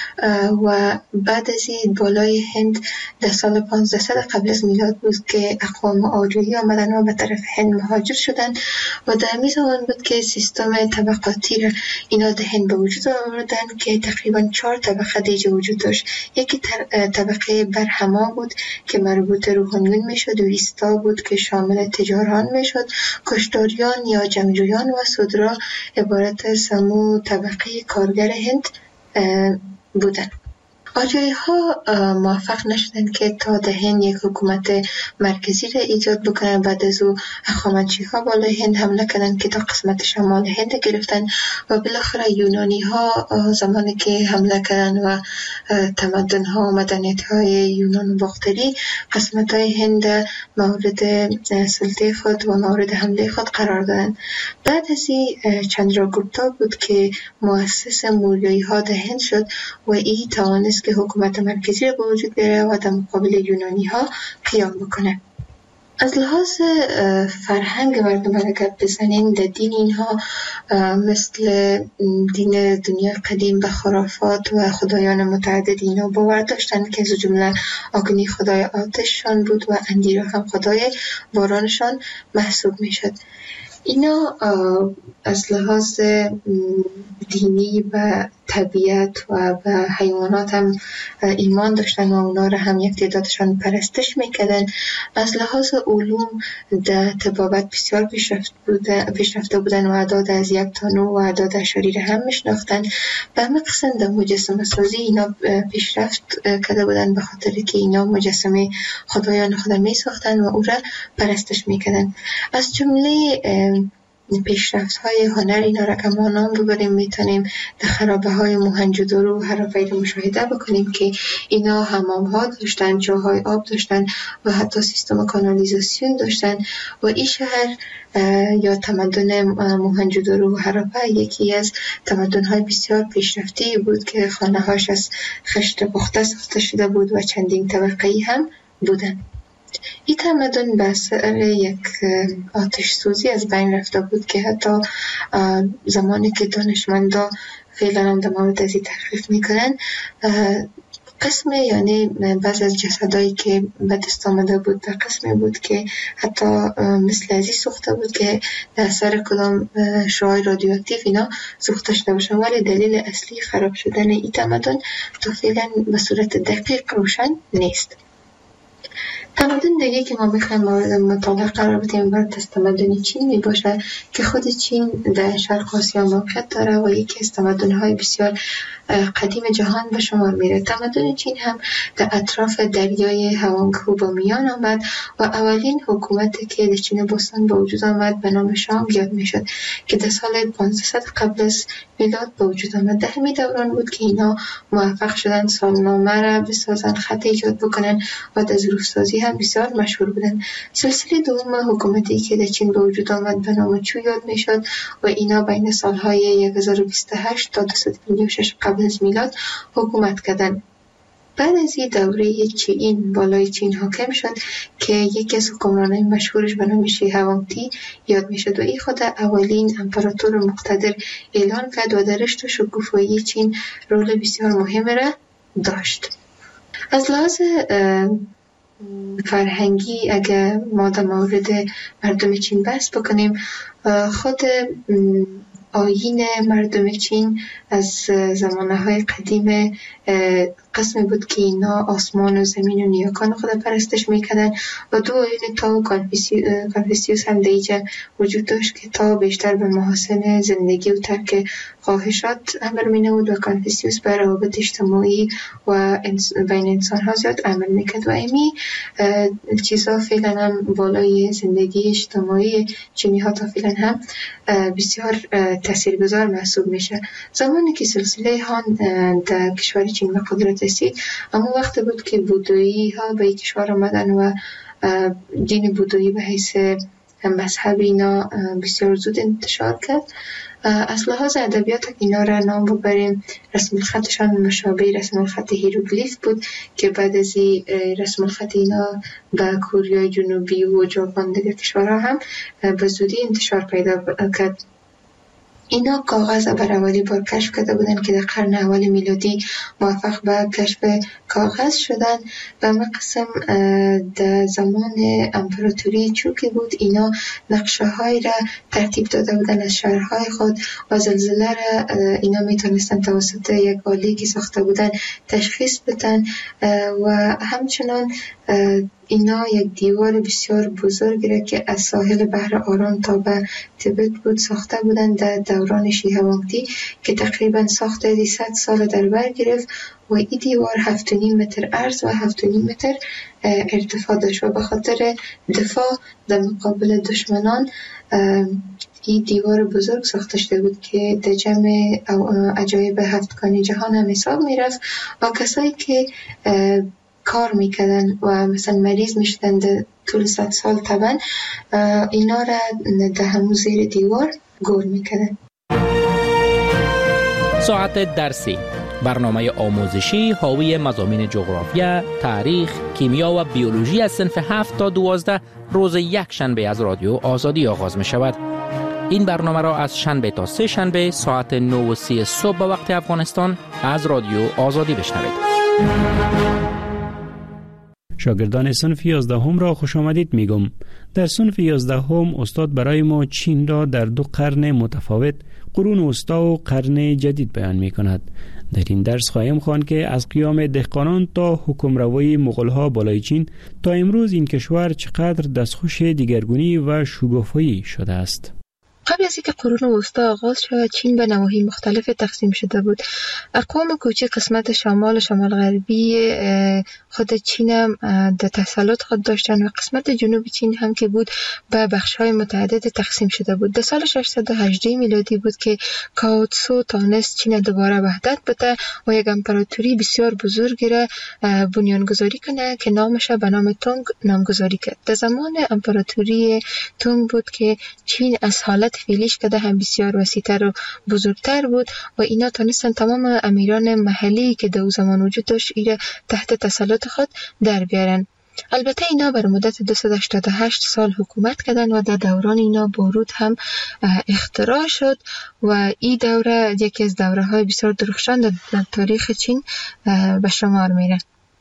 و بعد از این بالای هند در سال 1500 قبل از میلاد بود که اقوام آریایی آمدن و به طرف هند مهاجر شدن و در همین زمان بود که سیستم طبقاتی را اینا در هند به وجود آوردن که تقریبا 4 طبقه دیگه وجود داشت. یکی طبقه برهما بود که مربوط روحانیون میشد و ویستا بود که شامل تجاران میشد. کشتاریان یا جنگجویان و سودرا عبارت از سمو طبقه کارگر هند بودن. آریایی ها موفق نشدن که تا در هند یک حکومت مرکزی را ایجاد بکنن. بعد از او هخامنشی ها بالای هند حمله کردن که تا قسمت شمال هند گرفتن و بالاخره یونانی ها زمانی که حمله کردن و تمدن ها و مدنیت های یونان و باختری قسمت های هند مورد سلطه خود و مورد حمله خود قرار دادن. بعد از این چندراگوپتا بود که مؤسس موریایی ها در هند شد و این توانست که حکومت مرکزی را به وجود بیاره و در مقابل یونانی ها قیام بکنه. از لحاظ فرهنگ مردم اگر بزنین در دین اینها مثل دین دنیا قدیم به خرافات و خدایان متعدد اینا باور داشتن که از جمله آگنی خدای آتششان بود و اندیرا هم خدای بارانشان محسوب می شد. اینا از لحاظ دینی و طبیعت و به حیوانات هم ایمان داشتن و اونا را هم یک تعدادشان پرستش میکردن. از لحاظ علوم در طبابت بسیار پیشرفته بودن و اعداد از 1 تا 9 و اعداد اشاری را هم میشناختن. به همه قسم در مجسمه سازی اینا پیشرفت کرده بودن به خاطر که اینا مجسمه خدایان خود میساختن و او را پرستش میکردن. از جمله پیشرفت های هنر اینا را که ما نام ببریم میتونیم در خرابه های موهنجودارو و هراپا را مشاهده بکنیم که اینا حمام ها داشتن، چاهای آب داشتن و حتی سیستم کانالیزاسیون داشتن و این شهر یا تمدن موهنجودارو و هراپا یکی از تمدن های بسیار پیشرفته بود که خانه هاش از خشت پخته ساخته شده بود و چندین طبقه‌ای هم بودن. این تمدن به اثر یک آتش سوزی از بین رفته بود که حتی زمانی که دانشمندا فعلا هم در مورد ازی تحقیق میکنن قسم یعنی بعض از جسدایی که به دست آمده بود در قسمی بود که حتی مثل ازی سوخته بود که در اثر کدام شعاع رادیواکتیو اینا سوخته شده باشن، ولی دلیل اصلی خراب شدن این تمدن تا فعلا به صورت دقیق روشن نیست. تمدن دیگه که ما بخوایم مورد مطالعه قرار بدیم باید از تمدن چین می باشه که خود چین در شرق آسیا موقعیت داره و یکی از تمدن‌های بسیار قدیم جهان به شمار میره. تمدن چین هم در اطراف دریای هوانگهو با میان آمد و اولین حکومتی که در چین باستان به وجود آمد به نام شانگ یاد میشد که در سال 1500 قبل از میلاد به وجود آمد. در همین دوران بود که اینا موفق شدن سالنامه را بسازن، خط ایجاد بکنن و در ظروف‌سازی هم بسیار مشهور بودن. سلسله دوم حکومتی که در چین به وجود آمد به نام چو یاد میشد و اینا بین سالهای 1028 تا 256 قبل از میلاد حکومت کردند. بعد از این دوره چین بالای چین حاکم شد که یکی از حکمرانای مشهورش به نام شی هوانگتی یاد میشد و این خود اولین امپراتور مقتدر اعلان کرد و در رشد و شکوفایی چین رول بسیار مهم را داشت. از لحاظ فرهنگی اگر ما در مورد مردم چین بحث بکنیم، خود آیین مردم چین از زمانهای قدیم قسمی بود که اینا آسمان و زمین و نیاکان خود پرستش میکردن و دو آیین تا و کنفوسیوس هم دیجا وجود داشت که تا بیشتر به محاسن زندگی و ترک خواهشات عمل مینود و کنفوسیوس به روابط اجتماعی و بین انسان ها زیاد عمل میکرد و امی چیزا فعلا هم بالای زندگی اجتماعی چینی ها تا فعلا هم بسیار تاثیرگذار محسوب میشه. زمانی که سلسله هان در کشور چین به قدرت رسید اما وقت بود که بودایی ها به کشور آمدن و دین بودایی به حیث مذهب اینا بسیار زود انتشار کرد. از لحاظ ادبیات اینا را نام ببریم رسم الخطشان مشابه رسم الخط هیروگلیف بود که بعد از رسم الخط اینا به کره جنوبی و ژاپن دیگر کشورها هم به زودی انتشار پیدا کرد. اینا کاغذ بر اولی بار کشف کرده بودن که در قرن اول میلادی موفق به کشف کاغذ شدن و قسم در زمان امپراتوری چوکی بود اینا نقشه های را ترتیب داده بودن از شهرهای خود و زلزله را اینا میتونستن توسط یک آله که ساخته بودن تشخیص بدن و همچنان اینا یک دیوار بسیار بزرگی را که از ساحل بحر آرام تا به تبت بود ساخته بودند در دوران شیه وانگتی که تقریبا ساخته 100 سال در بر گرفت و این دیوار 7.5 متر عرض و 7.5 متر ارتفاع داشت و به خاطر دفاع در مقابل دشمنان این دیوار بزرگ ساخته شده بود که در جمع عجایب هفتگانی جهان هم حساب می رفت و کسایی که کار میکردن و مثلا مریض میشدن در طول 100 سال طبعا اینا را در همون زیر دیوار گور میکردن.
ساعت درسی برنامه آموزشی حاوی مضامین جغرافیا، تاریخ، کیمیا و بیولوژی از صنف 7 تا 12 روز یک شنبه از رادیو آزادی آغاز می شود. این برنامه را از شنبه تا سه شنبه ساعت 9:30 صبح به وقت افغانستان از رادیو آزادی بشنوید.
شاگردان صنف 11 را خوش آمدید میگم. در صنف 11 استاد برای ما چین را در 2 قرن متفاوت، قرون وسطا و قرن جدید بیان می کند. در این درس خواهیم خواند که از قیام دهقانان تا حکمروی مغول‌ها بالای چین تا امروز این کشور چقدر دستخوش دیگرگونی و شگفت‌هایی شده است.
قبل از اینکه قرون وسطا آغاز شود چین به نواحی مختلف تقسیم شده بود. اقوام کوچک قسمت شمال غربی خود چین هم در تسلط خود داشتن و قسمت جنوب چین هم که بود به بخش‌های متعدد تقسیم شده بود. در سال 618 میلادی بود که کاو تسو تانست چین دوباره وحدت بده و یک امپراتوری بسیار بزرگی را بنیانگذاری کنه که نامش به نام تونگ نامگذاری کرد. در زمان امپراتوری تونگ بود که چین از حالت فعلیش که هم بسیار وسیع‌تر و بزرگتر بود و اینا تونستن تمام امیران محلی که در زمان وجود داشت ایره تحت تسلط خود در بیارن. البته اینا بر مدت 288 سال حکومت کردن و در دوران اینا بارود هم اختراع شد و این دوره یکی از دوره‌های بسیار درخشان در تاریخ چین به شمار میره.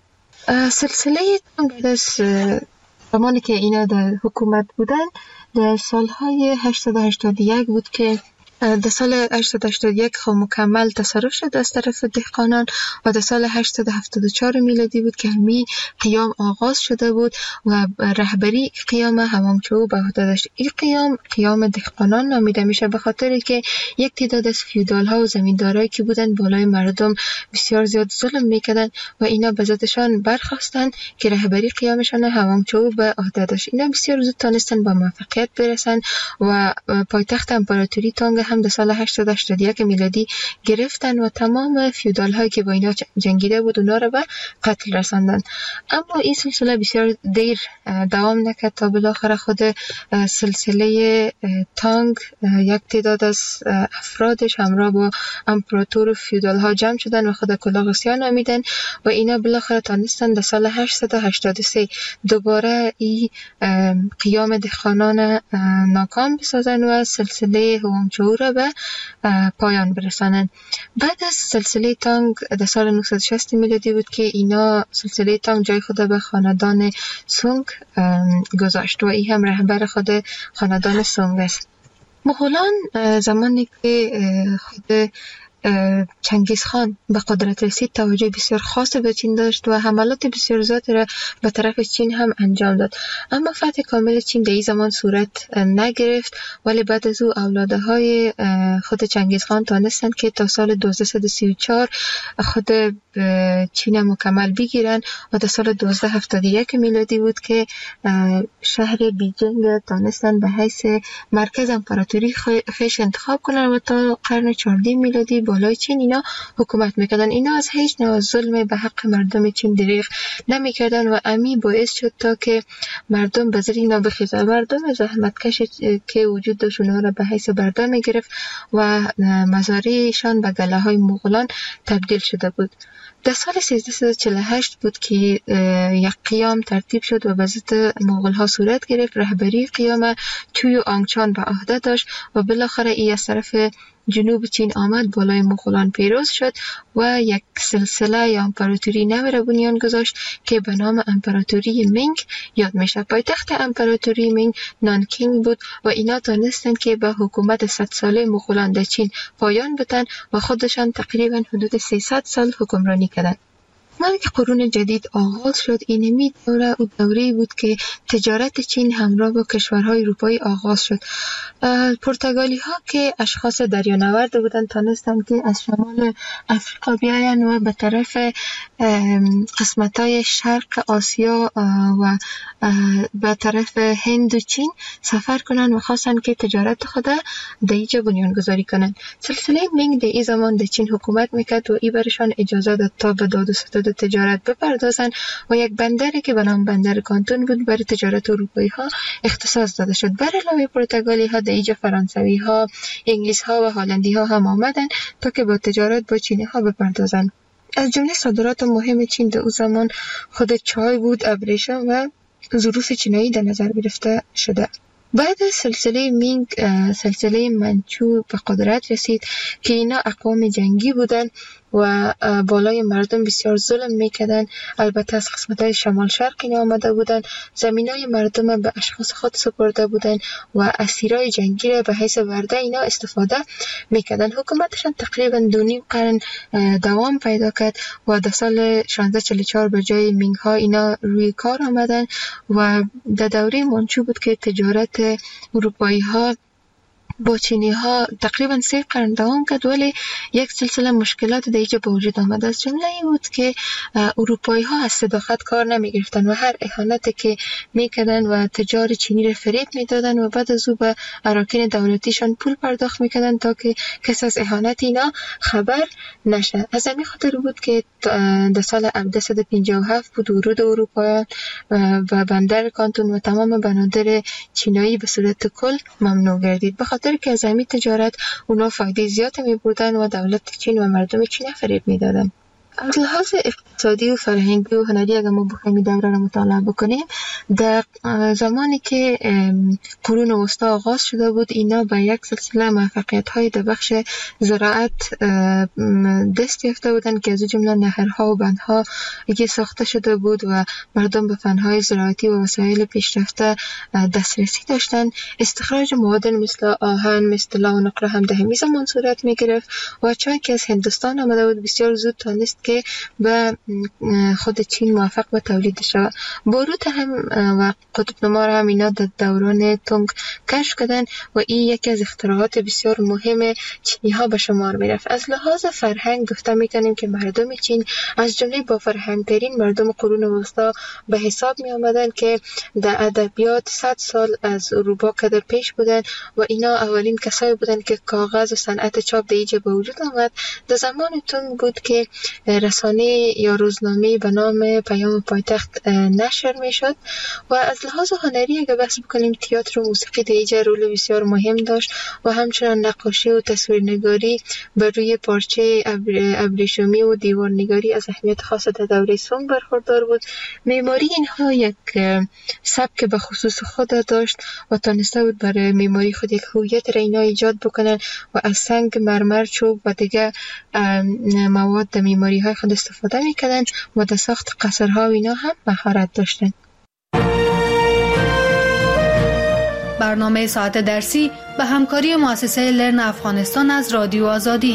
سلسله بعد از زمانی که اینا در حکومت بودن در سالهای 881 بود که در سال 881 خب مکمل تصرف شد از طرف دهقانان و در سال 874 میلادی بود که همی قیام آغاز شده بود و رهبری قیام هوامچو به عهده داشت. این قیام دهقانان نامیده میشه به خاطر که یک تعداد از فیودال ها و زمیندارایی که بودن بالای مردم بسیار زیاد ظلم میکردن و اینا به ذاتشان برخواستن که رهبری قیامشان هوامچو به عهده داشت. اینا بسیار زود تونستن با موفقیت برسن و پایتخت امپراتوری تونگ هم در سال 881 میلادی گرفتن و تمام فیودال هایی که با اینا جنگیده بود اونا را به قتل رساندن. اما این سلسله بسیار دیر دوام نکرد تا بالاخره خود سلسله تانگ یک تعداد از افرادش همراه با امپراتور و فیودال ها جمع شدن و خود کلاغسیا نامیدن و اینا بالاخره تانستن در سال 883 دوباره این قیام دهقانان ناکام بسازن و سلسله هوامچو را به پایان برسانند. بعد از سلسله تانگ در سال 960 میلادی بود که اینا سلسله تانگ جای خود به خاندان سونگ گذاشت و این هم رهبر خود خاندان سونگ است. مغولان زمانی که خود چنگیز خان به قدرت رسید توجه بسیار خاص به چین داشت و حملات بسیار زیادی را به طرف چین هم انجام داد، اما فتح کامل چین در این زمان صورت نگرفت. ولی بعد از او اولادهای خود چنگیز خان تانستند که تا سال 1234 خود چین مکمل بگیرن و تا سال 1271 میلادی بود که شهر بیجینگ تانستند به حیث مرکز امپراتوری خیش انتخاب کنن و تا قرن 14 میلادی بالای چین اینا حکومت میکردن. اینا از هیچ نوع ظلم به حق مردم چین دریغ نمیکردن و امی باعث شد تا که مردم به زیر اینا بخیزن. مردم زحمتکش که وجود داشت اونها را به حیث بردار میگرفت و مزارعشان به گله های مغولان تبدیل شده بود. در سال 1348 بود که یک قیام ترتیب شد و به ضد مغول ها صورت گرفت. رهبری قیام چوی آنگچان به عهده داشت و بالاخره ای از طرف جنوب چین آمد، بالای مغولان پیروز شد و یک سلسله یا امپراتوری نو را بنیان گذاشت که به نام امپراتوری مینگ یاد میشه. پایتخت امپراتوری مینگ نانکینگ بود و اینا تانستند که به حکومت 100 ساله مغولان در چین پایان بدن و خودشان تقریبا حدود 300 سال حکمرانی کردند. وقتی که قرون جدید آغاز شد، اینمی دوره او دوره‌ای بود که تجارت چین همراه با کشورهای اروپایی آغاز شد. پرتغالی ها که اشخاص دریانورد بودند تانستند که از شمال افریقا بیاین و به طرف قسمت‌های شرق آسیا و به طرف هند و چین سفر کنند و خواستند که تجارت خود در اینجا بنیان گذاری کنند. سلسله مینگ در این زمان در چین حکومت میکرد و این برشان اجازه داد تا به داد و ستد تجارت بپردازند و یک بندری که به نام بندر کانتون بود برای تجارت اروپایی ها اختصاص داده شد. بر علاوه پرتغالی ها در اینجا فرانسوی ها، انگلیس ها و هلندی ها هم آمدند تا که با تجارت با چینی ها بپردازند. از جمله صادرات مهم چین در اون زمان خود چای بود، ابریشم و ظروف چینایی در نظر گرفته شده. بعد از سلسله مینگ سلسله منچو به قدرت رسید که اینا اقوام جنگی بودن و بالای مردم بسیار ظلم میکردن. البته از قسمت‌های شمال شرق اینا آمده بودن، زمینای مردم به اشخاص خود سپرده بودن و اسیرای جنگی را به حیث ورده اینا استفاده میکردن. حکومتشان تقریبا 2.5 قرن دوام پیدا کرد و در سال 1644 به جای مینگ ها اینا روی کار آمدن و در دوره منچو بود که تجارت اروپایی ها با چینی ها تقریبا 3 قرن دوام کرد، ولی یک سلسله مشکلات در اینجا به وجود آمد. از جمله این بود که اروپایی ها از صداقت کار نمی گرفتن و هر اهانتی که می کردن و تجار چینی را فریب می دادن و بعد از او به اراکین دولتیشان پول پرداخت می کردن تا که کس از اهانت اینا خبر نشه. از همین خاطر بود که در سال 1957 بود ورود اروپاییان و بندر کانتون و تمام بنادر چینایی به صورت کل ممنوع گردید، به خاطر که از همین تجارت اونا فایده زیاد می بردن و دولت چین و مردم چین فریب می دادن. از لحاظ اقتصادی و فرهنگی و هنری اگر ما بخوایم دوره را مطالعه بکنیم، در زمانی که قرون وسطا آغاز شده بود اینا با یک سلسله موفقیت‌های در بخش زراعت دست یافته بودند که از جمله نهرها و بندها که ساخته شده بود و مردم به فن‌های زراعتی و وسایل پیشرفته دسترسی داشتند. استخراج مواد مثل آهن، مثل طلا و نقره هم در همین زمان صورت می‌گرفت و چای که از هندوستان آمده بود بسیار زود تانست که به خود چین موفق به تولید شود. باروت هم و قطب نما هم اینا در دوران تونگ کشف کردن و این یکی از اختراعات بسیار مهم چینی ها به شمار می رفت. از لحاظ فرهنگ گفته می کنیم که مردم چین از جمله با فرهنگ ترین مردم قرون وسطا به حساب می آمدن که در ادبیات 100 سال از اروپا قدر پیش بودن و اینا اولین کسایی بودن که کاغذ و صنعت چاپ در اینجا به وجود آمد. در زمان تونگ بود که رسانه یا روزنامه به نام پیام پایتخت نشر می شد و از لحاظ هنری اگر بحث بکنیم تئاتر و موسیقی در اینجا رول بسیار مهم داشت و همچنان نقاشی و تصویرنگاری بر روی پارچه ابریشمی و دیوارنگاری از اهمیت خاص در دوره سونگ برخوردار بود. معماری اینها یک سبک به خصوص خود داشت و تانسته بود برای معماری خود یک هویت را اینا ایجاد بکنن و از سنگ، مرمر، چوب و دیگر مواد در معماری های خود استفاده میکردن و در ساخت قصرها و اینا هم مهارت داشتن.
برنامه ساعت درسی به همکاری مؤسسه لرن افغانستان از رادیو آزادی.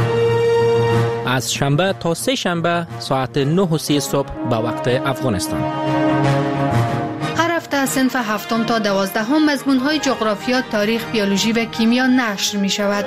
از شنبه تا سه شنبه ساعت 9:30 صبح به وقت افغانستان.
هر هفته صنف 7 تا 12 مضمون‌های جغرافیا، تاریخ، بیولوژی و کیمیا نشر می‌شود.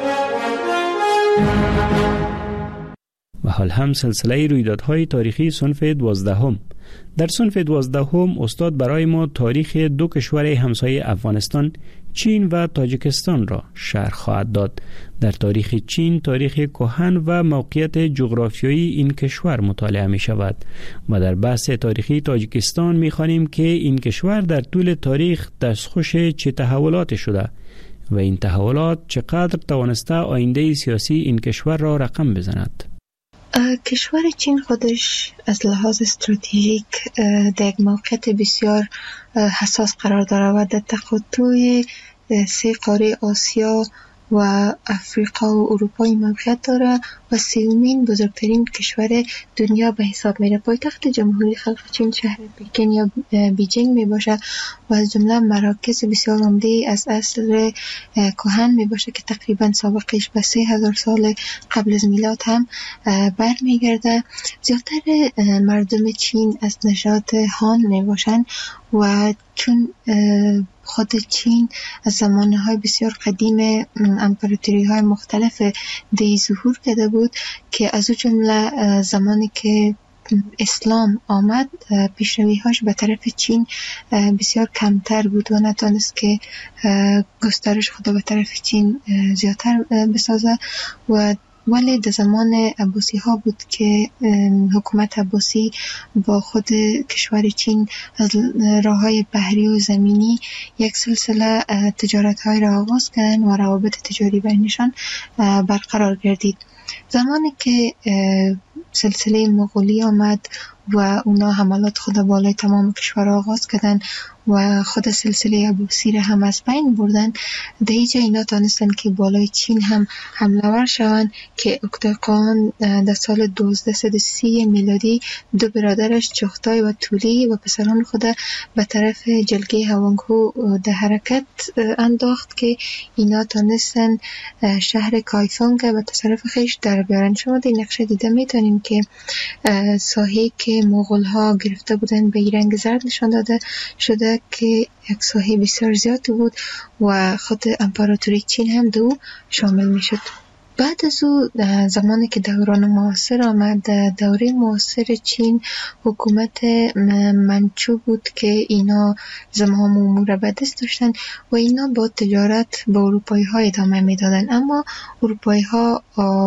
و حال هم سلسله رویدادهای تاریخی صنف 12. در صنف 12 استاد برای ما تاریخ دو کشور همسایه افغانستان، چین و تاجیکستان را شرح خواهد داد. در تاریخ چین تاریخ کهن و موقعیت جغرافیایی این کشور مطالعه می شود و در بحث تاریخی تاجیکستان می خوانیم که این کشور در طول تاریخ دستخوش چه تحولاتی شده و این تحولات چقدر توانسته آینده سیاسی این کشور را رقم بزند.
کشور چین خودش از لحاظ استراتژیک در یک موقعیت بسیار حساس قرار دارد و در تقاطع 3 قاره آسیا و افریقا و اروپا موقعیت دارد و 3مین بزرگترین کشور دنیا به حساب میره. پایتخت جمهوری خلق چین شهر پکن یا بیجینگ می باشه و از جمله مراکز بسیار عمده از اصل کهن می باشه که تقریبا سابقش به 3000 سال قبل از میلاد هم برمیگرده. زیادتر مردم چین از نژاد هان می باشن و چون خود چین از زمانهای بسیار قدیم امپراتوری های مختلف دی ظهور کرده بود که از او جمله زمانی که اسلام آمد پیشروی هاش به طرف چین بسیار کمتر بود و نتونست که گسترش خود به طرف چین زیادتر بسازه ولی در زمان عباسی ها بود که حکومت عباسی با خود کشور چین از راه های بحری و زمینی یک سلسله تجارت های را آغاز کردن و روابط تجاری بینشان برقرار گردید. زمانی که سلسله مغولی آمد و اونا حملات خود بالای تمام کشور آغاز کردن و خود سلسله عباسی را هم از بین بردن، در اینجا اینا تانستن که بالای چین هم حمله ور شوند که اکتاقان در سال 1230 میلادی 2 برادرش چغتای و تولی و پسران خود به طرف جلگه هوانگهو در حرکت انداخت که اینا تانستن شهر کایفونگ به تصرف خیش در بیارن. شما در نقشه دیده میتونیم که ساحه که مغول ها گرفته بودن به رنگ زرد نشان داده شده که یک ساحه بسیار زیادی بود و خود امپراتوری چین هم دو شامل می شد. بعد از او زمانی که دوران معاصر آمد، دوره معاصر چین حکومت منچو بود که اینا زمام امور به دست داشتن و اینا با تجارت با اروپایی ها ادامه می دادن، اما اروپایی ها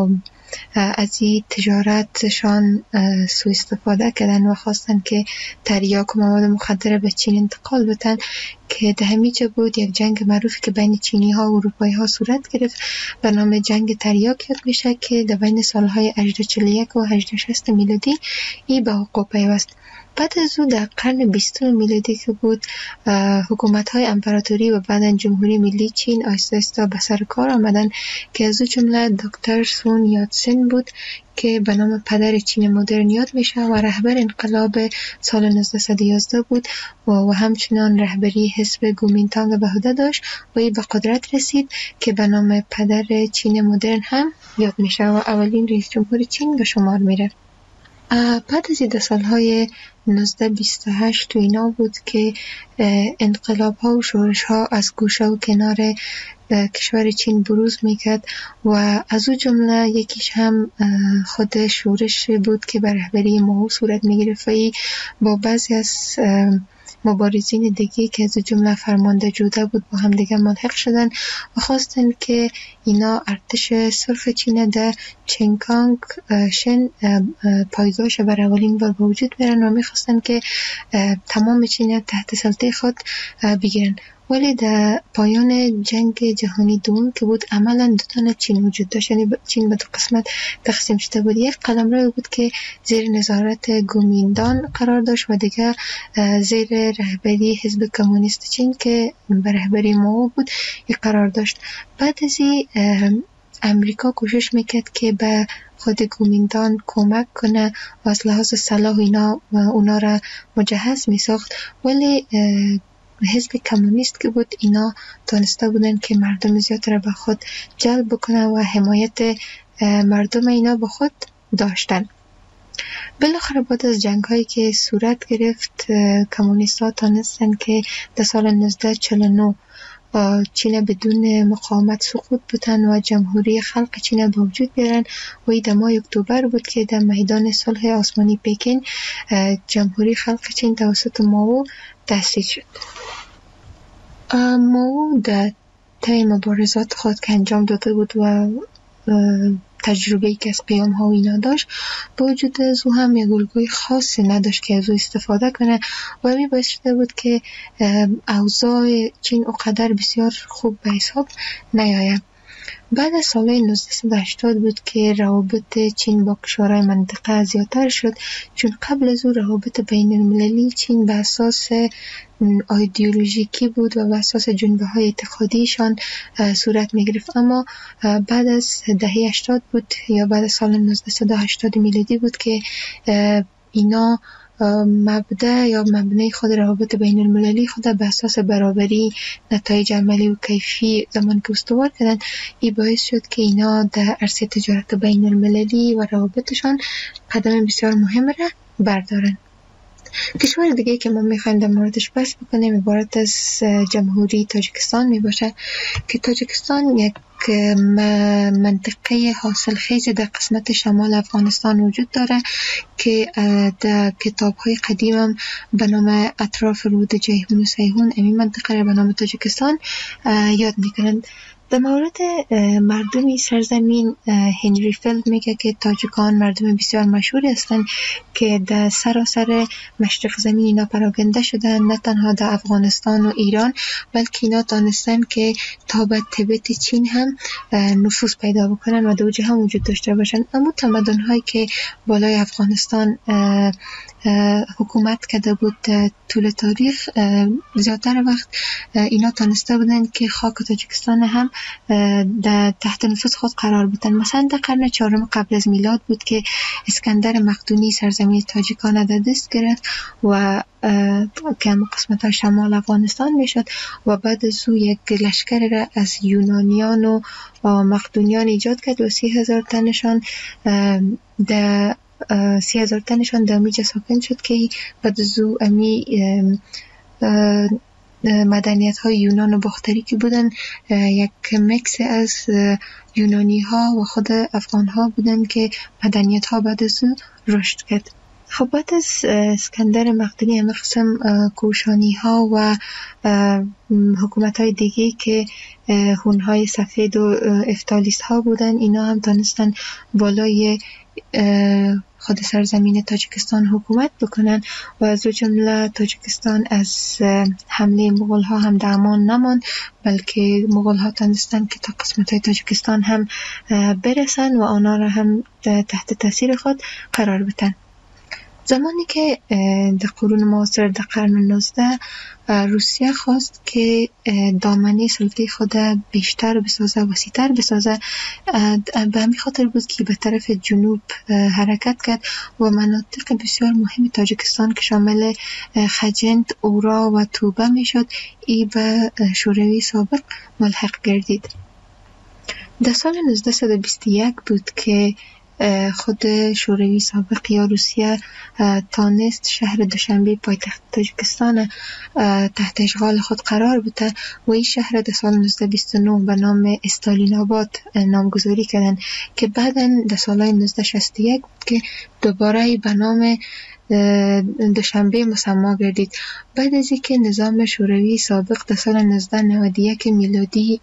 از این تجارتشان سوء استفاده کردن و خواستن که تریاک و مواد مخدر به چین انتقال بدن که در همیجا بود یک جنگ معروفی که بین چینی ها و اروپایی ها صورت گرفت به نام جنگ تریاک یاد میشه که در بین سالهای 1841 و 1860 میلادی ای به حقوق پیوست. بعد از او در قرن 20 میلادی که بود حکومت‌های امپراتوری و بعداً جمهوری ملی چین آهسته آهسته به سر کار آمدن که از او جمله دکتر سون یاتسن بود که به نام پدر چین مدرن یاد میشه و رهبر انقلاب سال 1911 بود و همچنان رهبری حزب کومینتانگ به عهده داشت و ای به قدرت رسید که به نام پدر چین مدرن هم یاد میشه و اولین رئیس جمهور چین به شمار میره. بعد از این سالهای 1928 تو اینا بود که انقلاب ها و شورش ها از گوشه و کنار کشور چین بروز میکرد و از او جمله یکیش هم خود شورش بود که به رهبری ماو صورت میگرفت با بعضی از مبارزین دیگه که از جمله فرمانده جوده بود با هم دیگه ملحق شدن و خواستن که اینا ارتش سرخ چین در چنگانگ شن پایگاهش بر اولین بار به وجود بیارن و میخواستن که تمام چین تحت سلطه خود بگیرن. ولی در پایان جنگ جهانی دوم که بود عملا دو تا چین وجود داشت، یعنی چین به 2 قسمت تقسیم شده بود. یک قلمرو بود که زیر نظارت کومینتان قرار داشت و دیگه زیر رهبری حزب کمونیست چین که به رهبری ماو بود قرار داشت. بعد از این امریکا کوشش میکرد که به خود کومینتان کمک کنه و از لحاظ سلاح اونا را مجهز میساخت، ولی حزب کمونیست که بود اینا تانسته بودن که مردم زیاد را به خود جلب بکنه و حمایت مردم اینا به خود داشتن. بالاخره بعد از جنگ هایی که صورت گرفت کمونیست ها تانستن که در سال 1949 چین بدون مقاومت سقوط بودن و جمهوری خلق چین به وجود بیارن و این در ماه اکتبر بود که در میدان صلح آسمانی پکین جمهوری خلق چین توسط مائو تأسیس شد. مائو در طی مبارزات خود که انجام داده بود و تجربه‌ای که از قیام ها و اینا داشت، با وجود از او هم یک الگوی خاصی نداشت که از او استفاده کنه و همین باعث شده بود که اوضاع چین اونقدر بسیار خوب به حساب نیاید. بعد از سال 1980 بود که روابط چین با کشورهای منطقه زیادتر شد، چون قبل از او روابط بین المللی چین به اساس ایدئولوژیکی بود و به اساس جنبه های اعتقادیشان صورت می گرفت. اما بعد از دهه 80 بود یا بعد از سال 1980 میلادی بود که اینا مبدأ یا مبنای خود روابط بین المللی خود به اساس برابری، نتایج عملی و کیفی زمان که استوار کردن، این باعث شد که اینا در عرصه تجارت بین المللی و روابطشان قدم بسیار مهم را بردارن. کشور دیگه که ما میخوایم در موردش بحث بکنیم عبارت از جمهوری تاجیکستان می باشه که تاجیکستان یک منطقه حاصل خیز در قسمت شمال افغانستان وجود داره که در کتاب‌های قدیم هم به نام اطراف رود جیهون و سیهون این منطقه را به نام تاجیکستان یاد میکنند. در مورد مردمی سرزمین هنری فیلد میگه که تاجیکان مردم بسیار مشهوری هستند که در سراسر مشرق زمین اینا پراکنده شدن، نه تنها در افغانستان و ایران بلکه اینا دانستن که تا به تبت چین هم نفوذ پیدا بکنن و در اونجا هم وجود داشته باشن. اما تمدن هایی که بالای افغانستان حکومت کرده بود طول تاریخ، زیادتر وقت اینا تانسته بودن که خاک تاجیکستان هم در تحت نفوذ خود قرار بدن. مثلا در قرن 4 قبل از میلاد بود که اسکندر مقدونی سرزمین تاجیکان در دست گرفت و که هم قسمت شمال افغانستان میشد و بعد از او یک لشکر را از یونانیان و مقدونیان ایجاد کرد و 30,000 تنشان در 30,000 تنشان در امیجا ساکن شد که بعد از او امی مدنیت های یونان و باختری که بودن یک مکس از یونانی ها و خود افغان ها بودن که مدنیت ها بعد از او رشد کرد. خب بعد از اسکندر مقدونی همه قسم کوشانی ها و حکومت های دیگه که هون های سفید و افتالیست ها بودن، اینا هم دانستن بالای خود سرزمین تاجیکستان حکومت بکنن و از جمله تاجیکستان از حمله مغول ها هم در امان نمان، بلکه مغول ها تونستن که تا قسمت های تاجیکستان هم برسن و آنها را هم تحت تاثیر خود قرار بدن. زمانی که در قرون معاصر در قرن 19 روسیه خواست که دامنه سلطه خود بیشتر بسازه، وسیع‌تر بسازه، به همین خاطر بود که به طرف جنوب حرکت کرد و مناطق بسیار مهم تاجیکستان که شامل خجند، اورا و توبه میشد ای به شوروی سابق ملحق گردید. در سال 1921 بود که خود شوروی سابق یا روسیه تانست شهر دوشنبه پایتخت تاجیکستان تحت اشغال خود قرار بده و این شهر در سال 1929 به نام استالین آباد نامگذاری کردن که بعداً در سال 1961 بود که دوباره به نام دوشنبه مسما گردید. بعد از اینکه نظام شوروی سابق در سال 1991 میلادی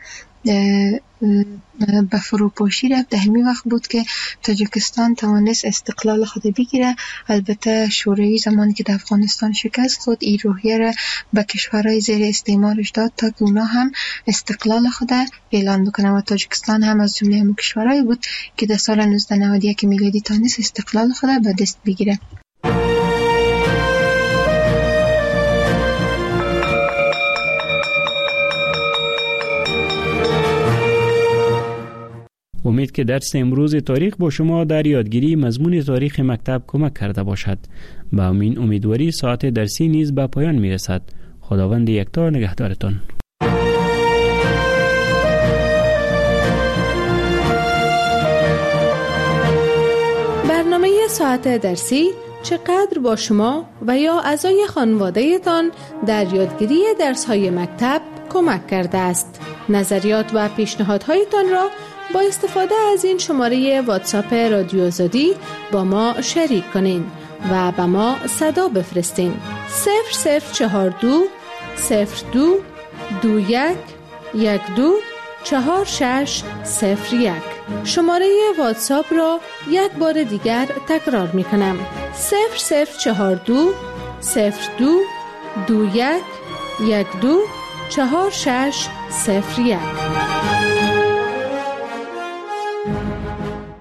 به فروپاشی رفت، در همین وقت بود که تاجیکستان توانست استقلال خود بگیره. البته شوروی زمانی که در افغانستان شکست خود این روحیه را به کشورهای زیر استعمارش داد تا که اونا هم استقلال خود اعلان بکنه و تاجیکستان هم از جمله همون کشورهایی بود که در سال 1991 میلادی توانست استقلال خود به دست بگیره.
امید که درس امروز تاریخ با شما در یادگیری مضمون تاریخ مکتب کمک کرده باشد. با این امیدواری ساعت درسی نیز به پایان می رسد. خداوند یکتا نگهدارتان.
برنامه ساعت درسی چقدر با شما و یا اعضای خانواده تان در یادگیری درس‌های مکتب کمک کرده است. نظریات و پیشنهادهایتان را با استفاده از این شماره واتساپ رادیو آزادی با ما شریک کنین و به ما صدا بفرستین. 0042 02 21 12 4601. شماره واتساپ را یک بار دیگر تکرار می کنم. 0042 02 21 12 4601.